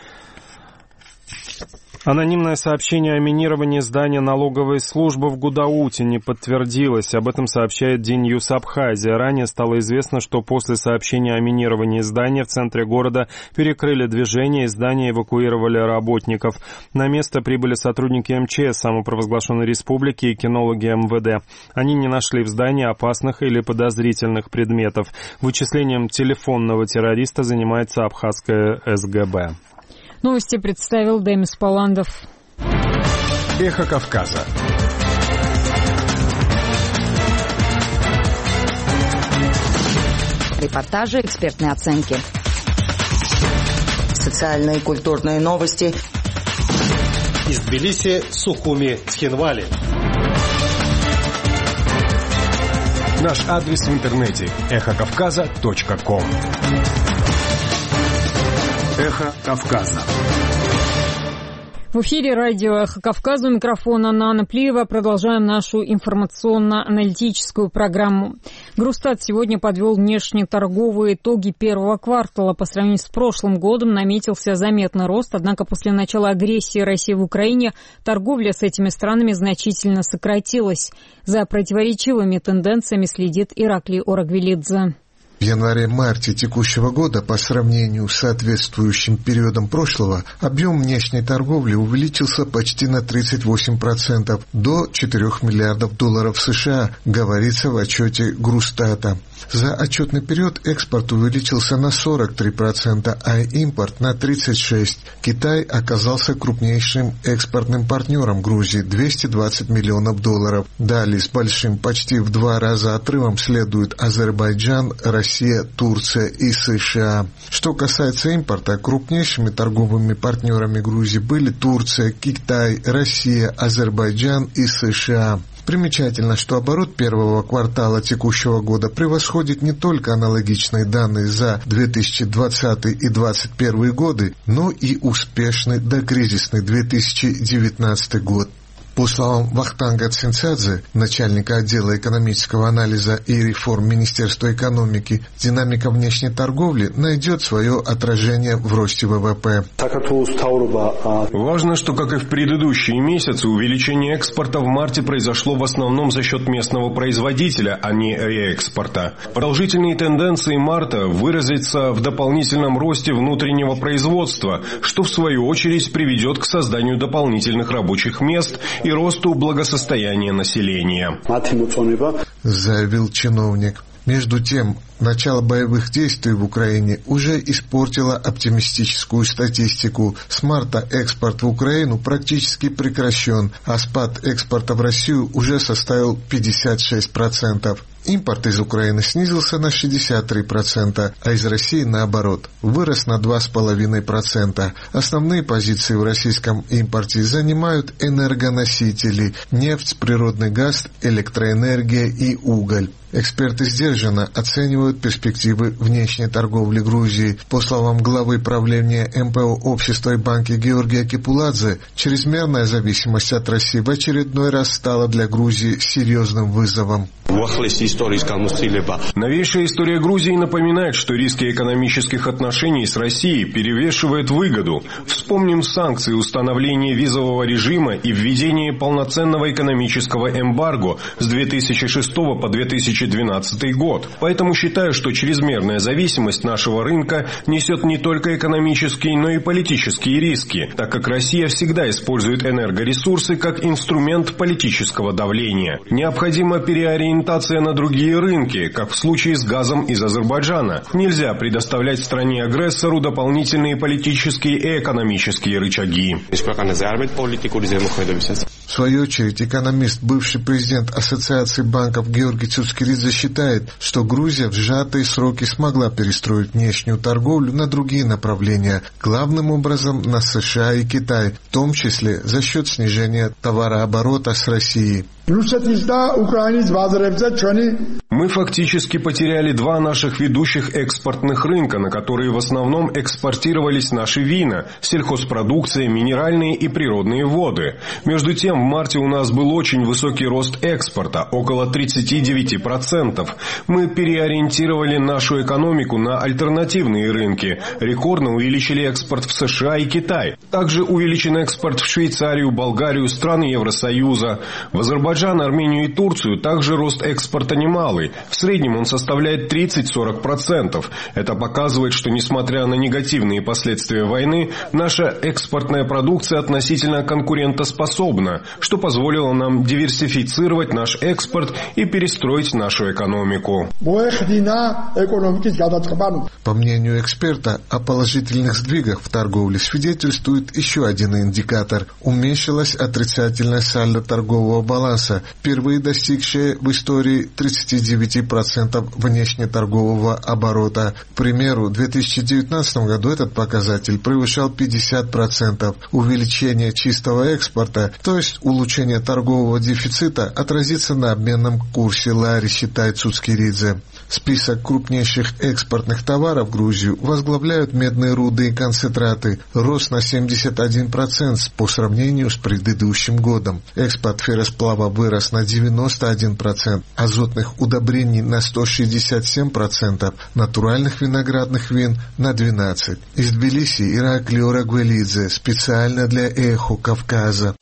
Анонимное сообщение о минировании здания налоговой службы в Гудауте не подтвердилось. Об этом сообщает Ди-Ньюс Абхазия. Ранее стало известно, что после сообщения о минировании здания в центре города перекрыли движение и здание эвакуировали работников. На место прибыли сотрудники МЧС самопровозглашенной республики и кинологи МВД. Они не нашли в здании опасных или подозрительных предметов. Вычислением телефонного террориста занимается абхазская СГБ.
Новости представил Демис Паландов.
Эхо Кавказа.
Репортажи, экспертные оценки. Социальные и культурные новости.
Из Тбилиси, Сухуми, Цхинвали.
Наш адрес в интернете эхокавказа.ком. Эхо Кавказа.
В эфире радио «Эхо Кавказа», у микрофона Нана Плиева. Продолжаем нашу информационно-аналитическую программу. Грустат сегодня подвел внешнеторговые итоги первого квартала. По сравнению с прошлым годом наметился заметный рост, однако после начала агрессии России в Украине торговля с этими странами значительно сократилась. За противоречивыми тенденциями следит Ираклий Орагвелидзе.
В январе-марте текущего года по сравнению с соответствующим периодом прошлого объем внешней торговли увеличился почти на 38% до $4 миллиардов США, говорится в отчете Грустата. За отчетный период экспорт увеличился на 43%, а импорт на 36%. Китай оказался крупнейшим экспортным партнером Грузии – $220 миллионов. Далее с большим почти в 2 раза отрывом следуют Азербайджан, Россия, Турция и США. Что касается импорта, крупнейшими торговыми партнерами Грузии были Турция, Китай, Россия, Азербайджан и США. Примечательно, что оборот первого квартала текущего года превосходит не только аналогичные данные за 2020 и 2021 годы, но и успешный докризисный 2019 год. По словам Вахтанга Цинцадзе, начальника отдела экономического анализа и реформ Министерства экономики, динамика внешней торговли найдет свое отражение в росте ВВП.
Важно, что, как и в предыдущие месяцы, увеличение экспорта в марте произошло в основном за счет местного производителя, а не реэкспорта. Продолжительные тенденции марта выразятся в дополнительном росте внутреннего производства, что в свою очередь приведет к созданию дополнительных рабочих мест и росту благосостояния населения,
заявил чиновник. Между тем, начало боевых действий в Украине уже испортило оптимистическую статистику. С марта экспорт в Украину практически прекращен, а спад экспорта в Россию уже составил 56%. Импорт из Украины снизился на 63%, а из России, наоборот, вырос на 2,5%. Основные позиции в российском импорте занимают энергоносители – нефть, природный газ, электроэнергия и уголь. Эксперты сдержанно оценивают перспективы внешней торговли Грузии. По словам главы правления МПО общества и банки Георгия Кипуладзе, чрезмерная зависимость от России в очередной раз стала для Грузии серьезным вызовом.
Новейшая история Грузии напоминает, что риски экономических отношений с Россией перевешивают выгоду. Вспомним санкции, установление визового режима и введение полноценного экономического эмбарго с 2006 по 2012 год. Поэтому считаю, что чрезмерная зависимость нашего рынка несет не только экономические, но и политические риски, так как Россия всегда использует энергоресурсы как инструмент политического давления. Необходима переориентация на другие рынки, как в случае с газом из Азербайджана. Нельзя предоставлять стране-агрессору дополнительные политические и экономические рычаги.
В свою очередь, экономист, бывший президент Ассоциации банков Георгий Цуцкеридзе считает, что Грузия в сжатые сроки смогла перестроить внешнюю торговлю на другие направления, главным образом на США и Китай, в том числе за счет снижения товарооборота с Россией.
Мы фактически потеряли 2 наших ведущих экспортных рынка, на которые в основном экспортировались наши вина, сельхозпродукция, минеральные и природные воды. Между тем, в марте у нас был очень высокий рост экспорта, около 39%. Мы переориентировали нашу экономику на альтернативные рынки, рекордно увеличили экспорт в США и Китай. Также увеличен экспорт в Швейцарию, Болгарию, страны Евросоюза. В Азербайджан, Армению и Турцию также рост экспорта немалый. В среднем он составляет 30-40%. Это показывает, что несмотря на негативные последствия войны, наша экспортная продукция относительно конкурентоспособна, что позволило нам диверсифицировать наш экспорт и перестроить нашу экономику.
По мнению эксперта, о положительных сдвигах в торговле свидетельствует еще один индикатор. Уменьшилась отрицательная сальдо торгового баланса мяса, впервые достигшее в истории 39% внешнеторгового оборота. К примеру, в 2019 году этот показатель превышал 50%. Увеличение чистого экспорта, то есть улучшение торгового дефицита, отразится на обменном курсе лари, считает Цуцкиридзе. Список крупнейших экспортных товаров в Грузию возглавляют медные руды и концентраты. Рост на 71% по сравнению с предыдущим годом. Экспорт ферросплава вырос на 91%, азотных удобрений на 167%, натуральных виноградных вин на 12%. Из Тбилиси Ираклий Орагвелидзе, специально для «Эхо Кавказа».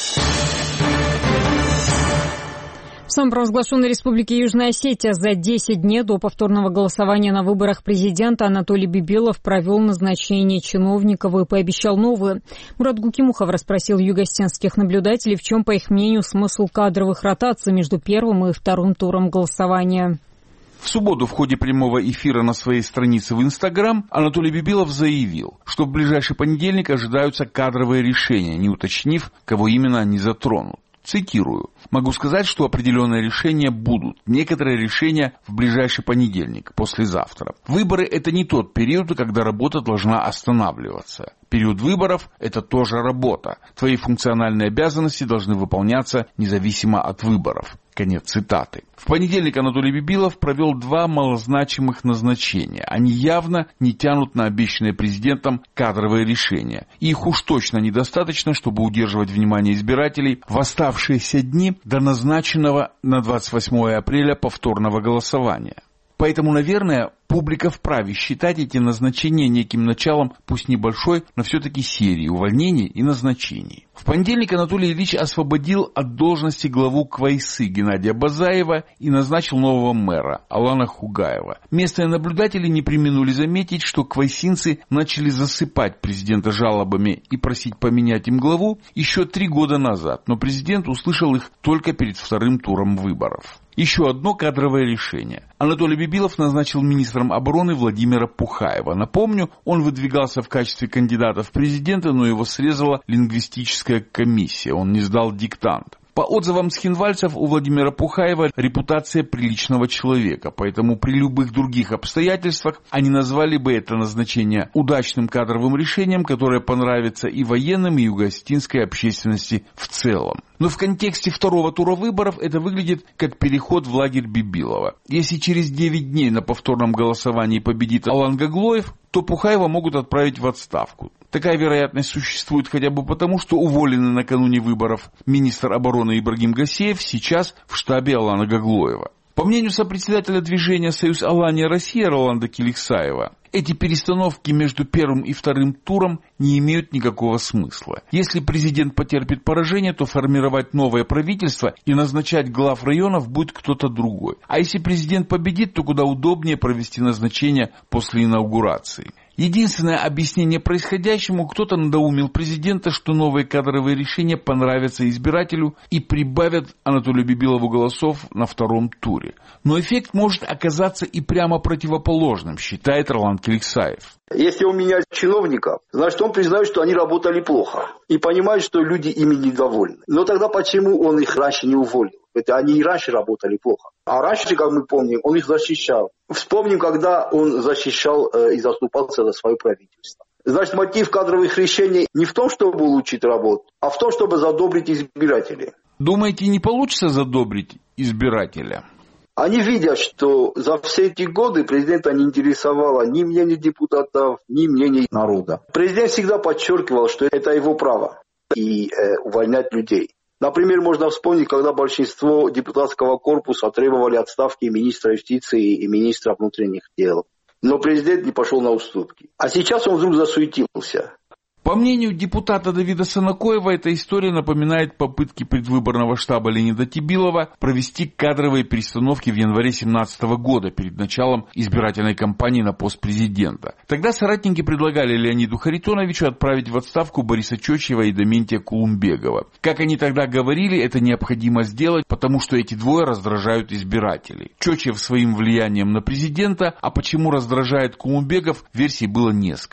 В самопровозглашенной республике Южная Осетия за 10 дней до повторного голосования на выборах президента Анатолий Бибилов провел назначение чиновников и пообещал новые. Мурат Гукимухов расспросил югостенских наблюдателей, в чем, по их мнению, смысл кадровых ротаций между первым и вторым туром голосования.
В субботу в ходе прямого эфира на своей странице в Инстаграм Анатолий Бибилов заявил, что в ближайший понедельник ожидаются кадровые решения, не уточнив, кого именно они затронут. Цитирую. «Могу сказать, что определенные решения будут. Некоторые решения в ближайший понедельник, послезавтра. Выборы – это не тот период, когда работа должна останавливаться. Период выборов – это тоже работа. Твои функциональные обязанности должны выполняться независимо от выборов». Конец цитаты. В понедельник Анатолий Бибилов провел 2 малозначимых назначения. Они явно не тянут на обещанные президентом кадровые решения. И их уж точно недостаточно, чтобы удерживать внимание избирателей в оставшиеся дни до назначенного на 28 апреля повторного голосования. Поэтому, наверное, публика вправе считать эти назначения неким началом, пусть небольшой, но все-таки серии увольнений и назначений. В понедельник Анатолий Ильич освободил от должности главу Квайсы Геннадия Базаева и назначил нового мэра Алана Хугаева. Местные наблюдатели не преминули заметить, что квайсинцы начали засыпать президента жалобами и просить поменять им главу еще 3 года назад, но президент услышал их только перед вторым туром выборов. Еще одно кадровое решение. Анатолий Бибилов назначил министром обороны Владимира Пухаева. Напомню, он выдвигался в качестве кандидата в президенты, но его срезала лингвистическая комиссия. Он не сдал диктант. По отзывам схинвальцев, у Владимира Пухаева репутация приличного человека, поэтому при любых других обстоятельствах они назвали бы это назначение удачным кадровым решением, которое понравится и военным, и юго-осетинской общественности в целом. Но в контексте второго тура выборов это выглядит как переход в лагерь Бибилова. Если через 9 дней на повторном голосовании победит Алан Гаглоев, то Пухаева могут отправить в отставку. Такая вероятность существует хотя бы потому, что уволенный накануне выборов министр обороны Ибрагим Гасеев сейчас в штабе Алана Гаглоева. По мнению сопредседателя движения «Союз Алания Россия» Роланда Киликсаева, эти перестановки между первым и вторым туром не имеют никакого смысла. Если президент потерпит поражение, то формировать новое правительство и назначать глав районов будет кто-то другой. А если президент победит, то куда удобнее провести назначение после инаугурации. Единственное объяснение происходящему: кто-то надоумил президента, что новые кадровые решения понравятся избирателю и прибавят Анатолию Бибилову голосов на втором туре. Но эффект может оказаться и прямо противоположным, считает Роланд Киликсаев.
Если он меняет чиновников, значит, он признает, что они работали плохо. И понимает, что люди ими недовольны. Но тогда почему он их раньше не уволил? Это они и раньше работали плохо. А раньше, как мы помним, он их защищал. Вспомним, когда он защищал и заступался за свое правительство. Значит, мотив кадровых решений не в том, чтобы улучшить работу, а в том, чтобы задобрить избирателей.
Думаете, не получится задобрить избирателя?
Они видят, что за все эти годы президента не интересовало ни мнение депутатов, ни мнение народа. Президент всегда подчеркивал, что это его право и увольнять людей. Например, можно вспомнить, когда большинство депутатского корпуса требовали отставки министра юстиции и министра внутренних дел. Но президент не пошел на уступки. А сейчас он вдруг засуетился.
По мнению депутата Давида Санакоева, эта история напоминает попытки предвыборного штаба Леонида Тибилова провести кадровые перестановки в январе 2017 года перед началом избирательной кампании на пост президента. Тогда соратники предлагали Леониду Харитоновичу отправить в отставку Бориса Чочева и Дементия Кулумбегова. Как они тогда говорили, это необходимо сделать, потому что эти двое раздражают избирателей. Чочев своим влиянием на президента, а почему раздражает Кулумбегов, версий было несколько.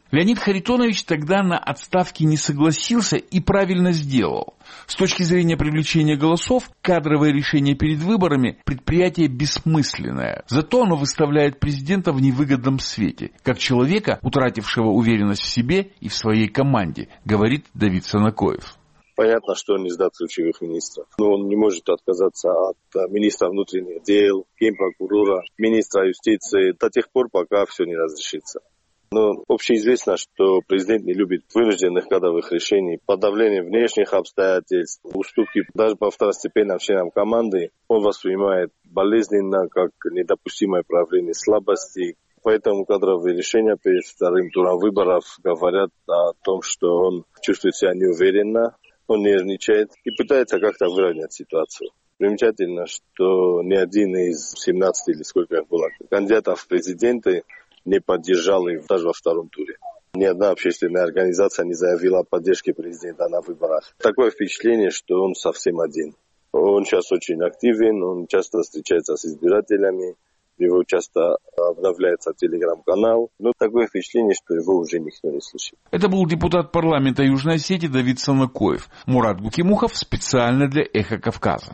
Леонид Харитонович тогда на отставке не согласился и правильно сделал. С точки зрения привлечения голосов, кадровое решение перед выборами – предприятие бессмысленное. Зато оно выставляет президента в невыгодном свете, как человека, утратившего уверенность в себе и в своей команде, говорит Давид Санакоев.
Понятно, что он не сдаст ключевых министров. Но он не может отказаться от министра внутренних дел, генпрокурора, министра юстиции до тех пор, пока все не разрешится. Но общеизвестно, что президент не любит вынужденных кадровых решений, подавление внешних обстоятельств, уступки даже по второстепенным членам команды. Он воспринимает болезненно, как недопустимое проявление слабости. Поэтому кадровые решения перед вторым туром выборов говорят о том, что он чувствует себя неуверенно, он нервничает и пытается как-то выровнять ситуацию. Примечательно, что ни один из 17 или сколько их было кандидатов в президенты не поддержал их даже во втором туре. Ни одна общественная организация не заявила о поддержке президента на выборах. Такое впечатление, что он совсем один. Он сейчас очень активен, он часто встречается с избирателями, его часто обновляется телеграм-канал. Но такое впечатление, что его уже никто не слышит.
Это был депутат парламента Южной Осетии Давид Санакоев. Мурат Гукимухов специально для «Эхо Кавказа».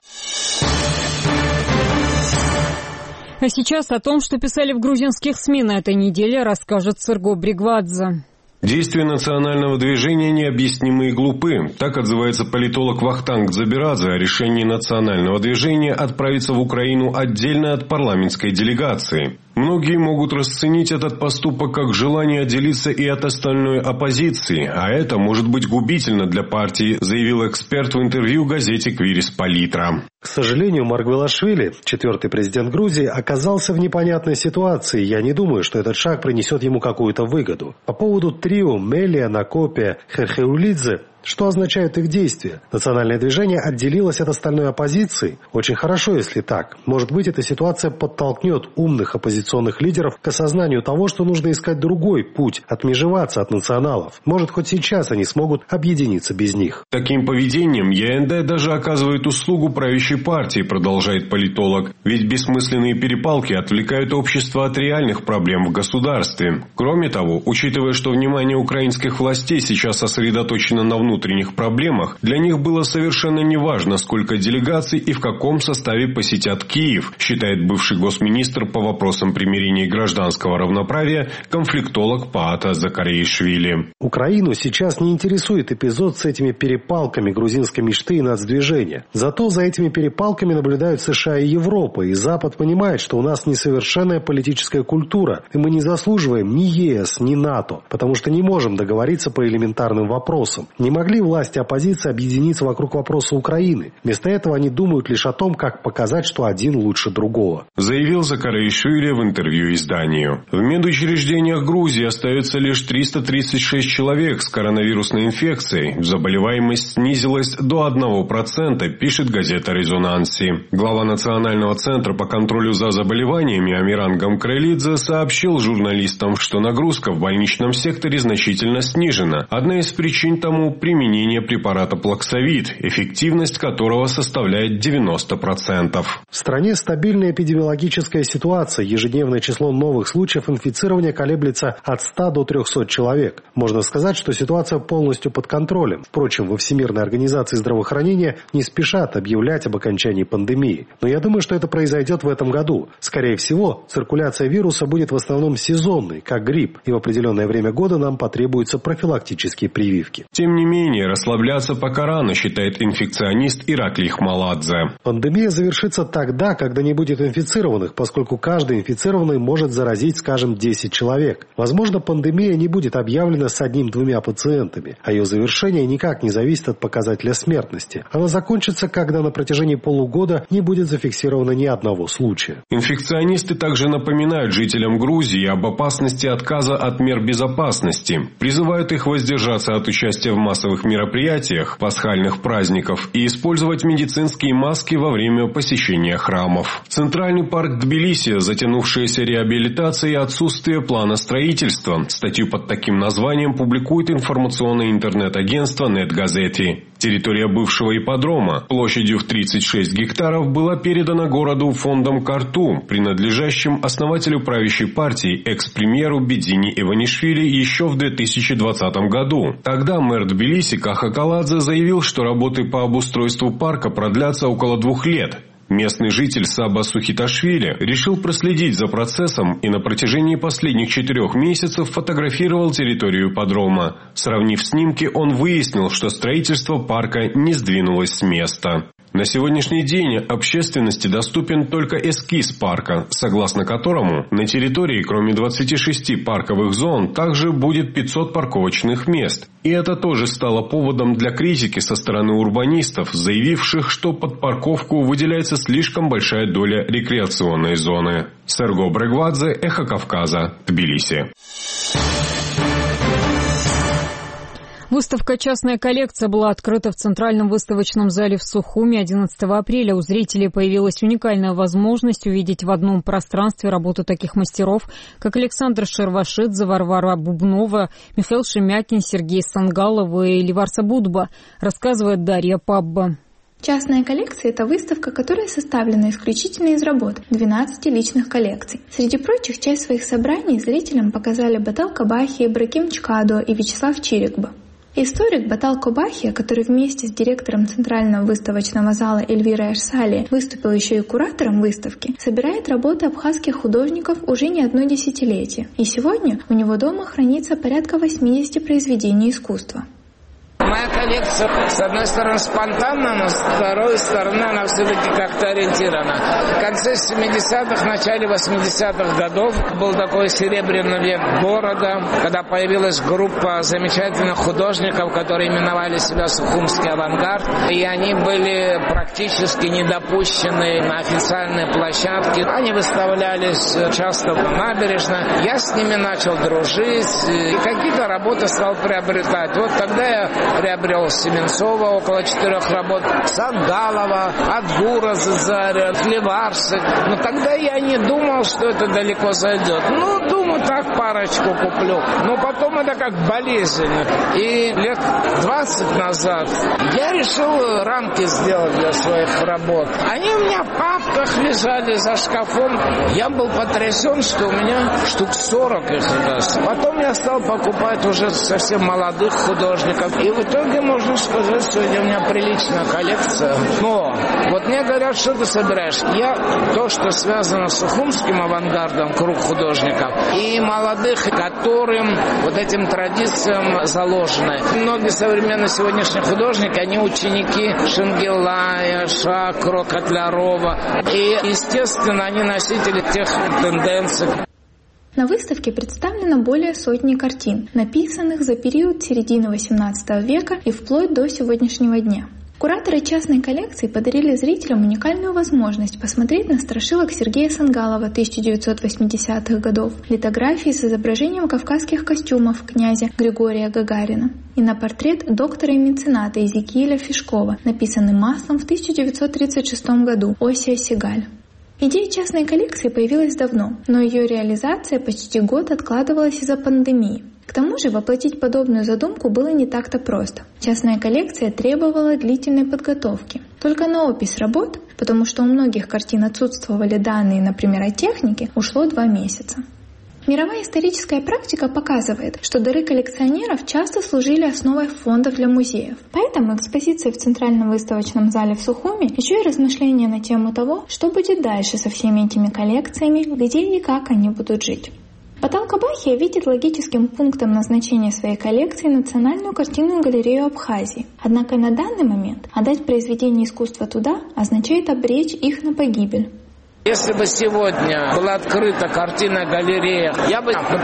А сейчас о том, что писали в грузинских СМИ на этой неделе, расскажет Сырго Бригвадзе.
Действия национального движения необъяснимы и глупы. Так отзывается политолог Вахтанг Дзабирадзе о решении национального движения отправиться в Украину отдельно от парламентской делегации. Многие могут расценить этот поступок как желание отделиться и от остальной оппозиции, а это может быть губительно для партии, заявил эксперт в интервью газете «Квирис Политра».
К сожалению, Маргвелашвили, четвертый президент Грузии, оказался в непонятной ситуации. Я не думаю, что этот шаг принесет ему какую-то выгоду. По поводу трио Мелия, Накопия, Херхеулидзе, что означают их действия? Национальное движение отделилось от остальной оппозиции? Очень хорошо, если так. Может быть, эта ситуация подтолкнет умных оппозиционных лидеров к осознанию того, что нужно искать другой путь, отмежеваться от националов. Может, хоть сейчас они смогут объединиться без них.
Таким поведением ЕНД даже оказывает услугу правящей партии, продолжает политолог. Ведь бессмысленные перепалки отвлекают общество от реальных проблем в государстве. Кроме того, учитывая, что внимание украинских властей сейчас сосредоточено на внутренних проблемах, для них было совершенно неважно, сколько делегаций и в каком составе посетят Киев, считает бывший госминистр по вопросам примирения и гражданского равноправия, конфликтолог Паата Закариишвили.
Украину сейчас не интересует эпизод с этими перепалками грузинской мечты и нацдвижения. Зато за этими перепалками наблюдают США и Европа, и Запад понимает, что у нас несовершенная политическая культура, и мы не заслуживаем ни ЕС, ни НАТО, потому что не можем договориться по элементарным вопросам. Не могли власти оппозиции объединиться вокруг вопроса Украины. Вместо этого они думают лишь о том, как показать, что один лучше другого.
Заявил Закариишвили в интервью изданию. В медучреждениях Грузии остается лишь 336 человек с коронавирусной инфекцией. Заболеваемость снизилась до 1%, пишет газета «Резонанси». Глава Национального центра по контролю за заболеваниями Амиран Гамкрелидзе сообщил журналистам, что нагрузка в больничном секторе значительно снижена. Одна из причин тому – применение препарата Плаксовит, эффективность которого составляет 90%.
В стране стабильная эпидемиологическая ситуация. Ежедневное число новых случаев инфицирования колеблется от 100 до 300 человек. Можно сказать, что ситуация полностью под контролем. Впрочем, во Всемирной организации здравоохранения не спешат объявлять об окончании пандемии. Но я думаю, что это произойдет в этом году. Скорее всего, циркуляция вируса будет в основном сезонной, как грипп, и в определенное время года нам потребуются профилактические прививки.
Тем не менее, расслабляться пока рано, считает инфекционист Ираклий Хмаладзе.
Пандемия завершится тогда, когда не будет инфицированных, поскольку каждый инфицированный может заразить, скажем, 10 человек. Возможно, пандемия не будет объявлена с 1-2 пациентами, а ее завершение никак не зависит от показателя смертности. Она закончится, когда на протяжении полугода не будет зафиксировано ни одного случая.
Инфекционисты также напоминают жителям Грузии об опасности отказа от мер безопасности, призывают их воздержаться от участия в массовых мероприятиях, пасхальных праздников и использовать медицинские маски во время посещения храмов. Центральный парк Тбилиси, затянувшаяся реабилитация и отсутствие плана строительства. Статью под таким названием публикует информационное интернет-агентство NetGazeti. Территория бывшего ипподрома площадью в 36 гектаров была передана городу фондом Карту, принадлежащим основателю правящей партии, экс-премьеру Бедзини Иванишвили еще в 2020 году. Тогда мэр Тбилиси Каха Каладзе заявил, что работы по обустройству парка продлятся около 2 лет. Местный житель Саба Сухиташвили решил проследить за процессом и на протяжении последних 4 месяцев фотографировал территорию ипподрома. Сравнив снимки, он выяснил, что строительство парка не сдвинулось с места. На сегодняшний день общественности доступен только эскиз парка, согласно которому на территории, кроме 26 парковых зон, также будет 500 парковочных мест. И это тоже стало поводом для критики со стороны урбанистов, заявивших, что под парковку выделяется слишком большая доля рекреационной зоны. Серго Брегвадзе, Эхо Кавказа, Тбилиси.
Выставка «Частная коллекция» была открыта в Центральном выставочном зале в Сухуми 11 апреля. У зрителей появилась уникальная возможность увидеть в одном пространстве работу таких мастеров, как Александр Шервашидзе, Варвара Бубнова, Михаил Шемякин, Сергей Сангалов и Ливар Сабудба, рассказывает Дарья Пабба.
Частная коллекция – это выставка, которая составлена исключительно из работ 12 личных коллекций. Среди прочих, часть своих собраний зрителям показали Батал Кабахи, Ибрагим Чкадо и Вячеслав Чирикба. Историк Батал Кобахия, который вместе с директором Центрального выставочного зала Эльвирой Ашсали выступил еще и куратором выставки, собирает работы абхазских художников уже не одно десятилетие. И сегодня у него дома хранится порядка 80 произведений искусства.
Моя коллекция, с одной стороны, спонтанна, но с второй стороны, она все-таки как-то ориентирована. В конце 70-х, начале 80-х годов был такой серебряный век города, когда появилась группа замечательных художников, которые именовали себя Сухумский авангард, и они были практически не допущены на официальные площадки. Они выставлялись часто на набережной. Я с ними начал дружить, и какие-то работы стал приобретать. Вот тогда я приобрел Семенцова около 4 работ, Сангалова, Адгура Зазаря, Ливарса. Но тогда я не думал, что это далеко зайдет. Думаю, так парочку куплю. Но потом это как болезнь. И лет 20 назад я решил рамки сделать для своих работ. Они у меня в папках лежали за шкафом. Я был потрясен, что у меня штук 40 их есть. Потом я стал покупать уже совсем молодых художников. И в итоге можно сказать, сегодня у меня приличная коллекция. Но вот мне говорят, что ты собираешь? Я то, что связано с сухумским авангардом, круг художников, и молодых, которым вот этим традициям заложены. Многие современные сегодняшние художники, они ученики Шенгелая, Шакро, Котлярова. И, естественно, они носители тех тенденций.
На выставке представлено более сотни картин, написанных за период середины XVIII века и вплоть до сегодняшнего дня. Кураторы частной коллекции подарили зрителям уникальную возможность посмотреть на страшилок Сергея Сангалова 1980-х годов, литографии с изображением кавказских костюмов князя Григория Гагарина и на портрет доктора и мецената Ezekiyela Fishkova, написанный маслом в 1936 году Осия Сигаль. Идея частной коллекции появилась давно, но ее реализация почти год откладывалась из-за пандемии. К тому же воплотить подобную задумку было не так-то просто. Частная коллекция требовала длительной подготовки. Только на опись работ, потому что у многих картин отсутствовали данные, например, о технике, ушло 2 месяца. Мировая историческая практика показывает, что дары коллекционеров часто служили основой фондов для музеев. Поэтому экспозиция в Центральном выставочном зале в Сухуми еще и размышления на тему того, что будет дальше со всеми этими коллекциями, где и как они будут жить. Батал Кабахия видит логическим пунктом назначения своей коллекции Национальную картинную галерею Абхазии. Однако на данный момент отдать произведения искусства туда означает обречь их на погибель.
Если бы сегодня была открыта картинная галерея, я бы на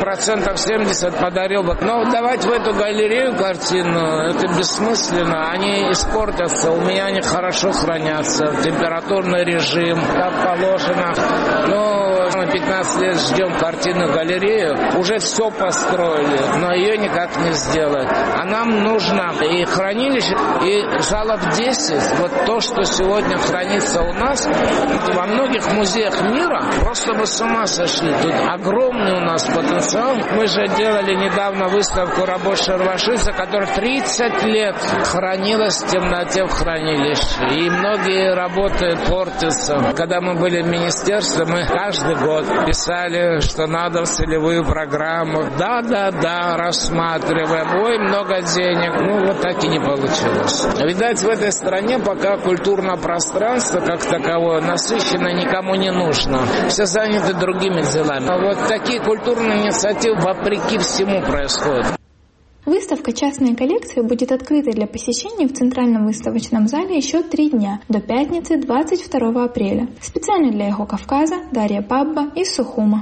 70% подарил бы. Но давать в эту галерею картину, это бессмысленно. Они испортятся, у меня они хорошо хранятся. Температурный режим, как положено. Но Мы 15 лет ждем картинную галерею. Уже все построили, но ее никак не сделать. А нам нужно и хранилище, и залов 10. Вот то, что сегодня хранится у нас, во многих музеях мира, просто мы с ума сошли. Тут огромный у нас потенциал. Мы же делали недавно выставку рабочей рвашицы, которая 30 лет хранилась в темноте в хранилище. И многие работы портятся. Когда мы были в министерстве, мы каждый год писали, что надо в целевую программу. Да, рассматриваем. Ой, много денег. Ну, вот так и не получилось. Видать, в этой стране пока культурное пространство, как таковое, насыщенно никому не нужно. Все заняты другими делами. А вот такие культурные инициативы вопреки всему происходят.
Выставка «Частные коллекции» будет открыта для посещения в Центральном выставочном зале еще 3 дня, до пятницы 22 апреля. Специально для «Эхо Кавказа» Дарья Пабба из Сухума.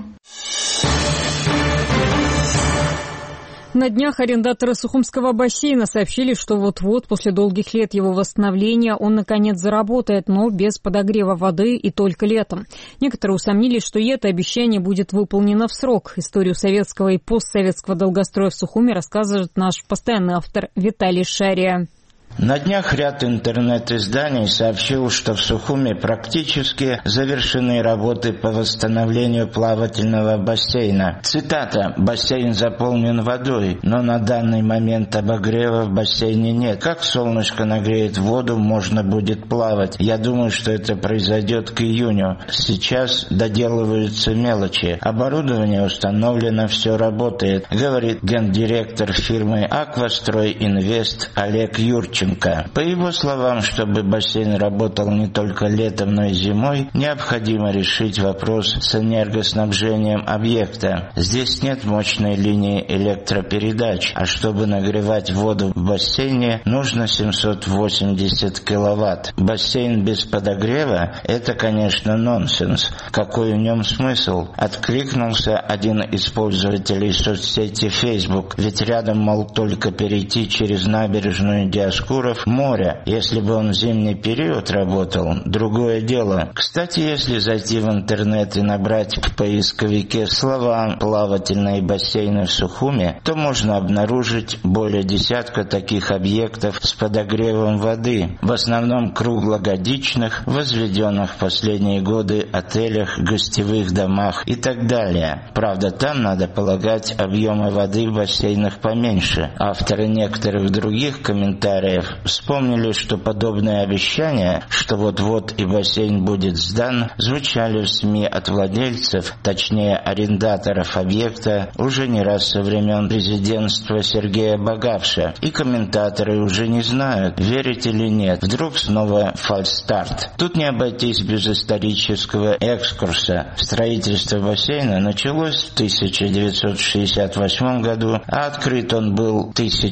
На днях арендаторы Сухумского бассейна сообщили, что вот-вот после долгих лет его восстановления он наконец заработает, но без подогрева воды и только летом. Некоторые усомнились, что и это обещание будет выполнено в срок. Историю советского и постсоветского долгостроя в Сухуме рассказывает наш постоянный автор Виталий Шария.
На днях ряд интернет-изданий сообщил, что в Сухуме практически завершены работы по восстановлению плавательного бассейна. Цитата: «Бассейн заполнен водой, но на данный момент обогрева в бассейне нет. Как солнышко нагреет воду, можно будет плавать. Я думаю, что это произойдет к июню. Сейчас доделываются мелочи. Оборудование установлено, все работает», говорит гендиректор фирмы «Аквастрой Инвест» Олег Юрченко. По его словам, чтобы бассейн работал не только летом, но и зимой, необходимо решить вопрос с энергоснабжением объекта. Здесь нет мощной линии электропередач, а чтобы нагревать воду в бассейне, нужно 780 киловатт. Бассейн без подогрева – это, конечно, нонсенс. Какой в нем смысл? Откликнулся один из пользователей соцсети Facebook. Ведь рядом, мол, только перейти через набережную Диаскуров море. Если бы он в зимний период работал, другое дело. Кстати, если зайти в интернет и набрать в поисковике слова «плавательные бассейны в Сухуме», то можно обнаружить более десятка таких объектов с подогревом воды, в основном круглогодичных, возведенных в последние годы отелях, гостевых домах и так далее. Правда, там, надо полагать, объемы воды в бассейнах поменьше. Авторы некоторых других комментариев вспомнили, что подобные обещания, что вот-вот и бассейн будет сдан, звучали в СМИ от владельцев, точнее арендаторов объекта, уже не раз со времен президентства Сергея Багавша. И комментаторы уже не знают, верить или нет. Вдруг снова фальстарт. Тут не обойтись без исторического экскурса. Строительство бассейна началось в 1968 году, а открыт он был в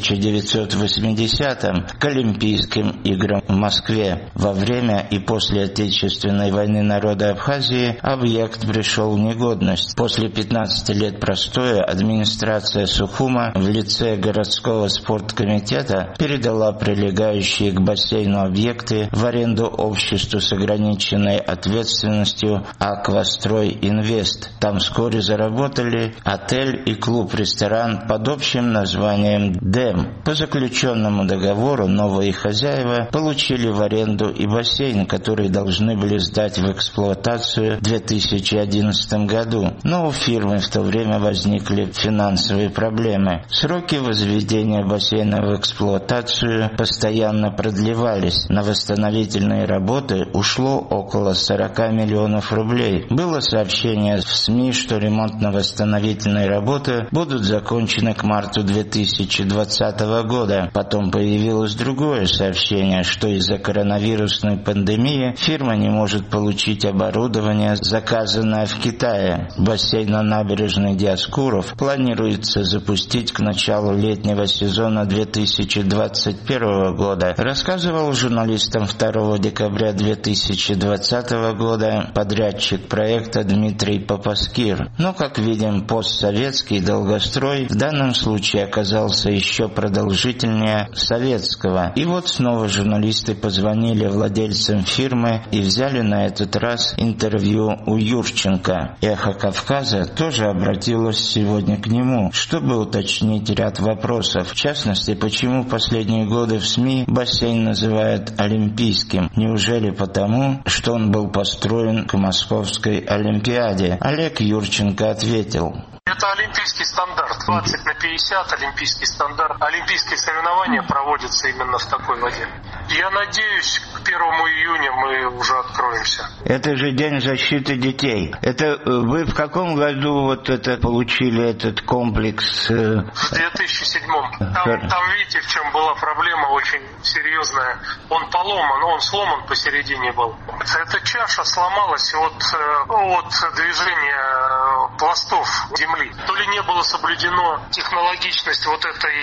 1980-м к Олимпийским играм в Москве. Во время и после Отечественной войны народа Абхазии объект пришел в негодность. После 15 лет простоя администрация Сухума в лице городского спорткомитета передала прилегающие к бассейну объекты в аренду обществу с ограниченной ответственностью «Аквастрой Инвест». Там вскоре заработали отель и клуб-ресторан под общим названием «ДЭМ». По заключенному договору новые хозяева получили в аренду и бассейн, который должны были сдать в эксплуатацию в 2011 году. Но у фирмы в то время возникли финансовые проблемы. Сроки возведения бассейна в эксплуатацию постоянно продлевались. На восстановительные работы ушло около 40 миллионов рублей. Было сообщение в СМИ, что ремонтно-восстановительные работы будут закончены к марту 2020 года. Потом появилось другое сообщение, что из-за коронавирусной пандемии фирма не может получить оборудование, заказанное в Китае. Бассейн на набережной Диаскуров планируется запустить к началу летнего сезона 2021 года, рассказывал журналистам 2 декабря 2020 года подрядчик проекта Дмитрий Попаскир. Но, как видим, постсоветский долгострой в данном случае оказался еще продолжительнее советского. Луганского. И вот снова журналисты позвонили владельцам фирмы и взяли на этот раз интервью у Юрченко. «Эхо Кавказа» тоже обратилась сегодня к нему, чтобы уточнить ряд вопросов. В частности, почему в последние годы в СМИ бассейн называют олимпийским? Неужели потому, что он был построен к Московской Олимпиаде? Олег Юрченко ответил:
это олимпийский стандарт, 20 на 50 олимпийский стандарт. Олимпийские соревнования проводятся именно в такой воде. Я надеюсь, к 1 июня мы уже откроемся.
Это же День защиты детей. Это вы в каком году вот это получили, этот комплекс?
В 2007-м. Там видите, в чем была проблема очень серьезная. Он поломан, он сломан посередине был. Эта чаша сломалась от движения пластов земли. То ли не было соблюдено технологичность вот этой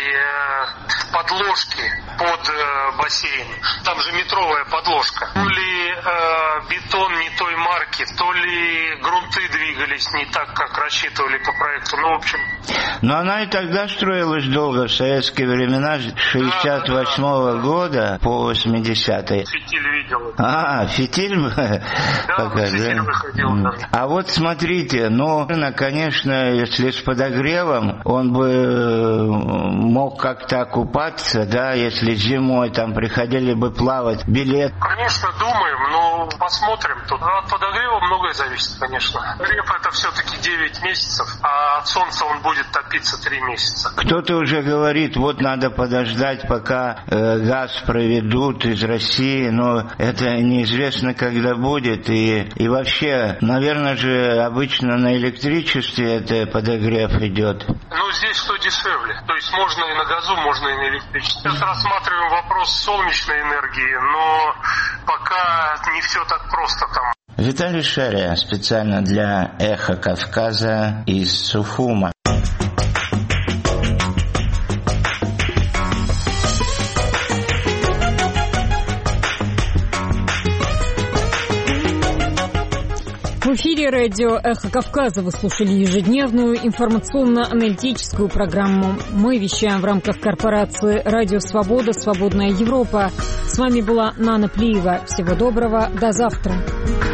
подложки под бассейн. Там же метровая подложка. То ли бетон не той марки, то ли грунты двигались не так, как рассчитывали по проекту. Ну, в общем.
Но она и тогда строилась долго, в советские времена, с 68-го года по 80-е.
Фитиль видел.
Фитиль?
Да, фитиль выходил.
А вот смотрите, конечно, если с подогревом, он бы мог как-то окупаться, да, если зимой там приходили бы плавать, билет.
Конечно, думаем, но посмотрим. Тут от подогрева многое зависит, конечно. Подогрев это все-таки 9 месяцев, а от солнца он будет топиться 3 месяца.
Кто-то уже говорит, вот надо подождать, пока газ проведут из России, но это неизвестно, когда будет. И вообще, наверное же, обычно на электричестве это подогрев идет.
Здесь что дешевле. То есть можно и на газу, можно и на электричестве. Сейчас рассматриваем вопрос солнечной энергии, но пока не все так просто там.
Виталий Шария специально для «Эхо Кавказа» из Сухума.
В эфире радио «Эхо Кавказа» вы слушали ежедневную информационно-аналитическую программу. Мы вещаем в рамках корпорации «Радио Свобода. Свободная Европа». С вами была Нана Плиева. Всего доброго. До завтра.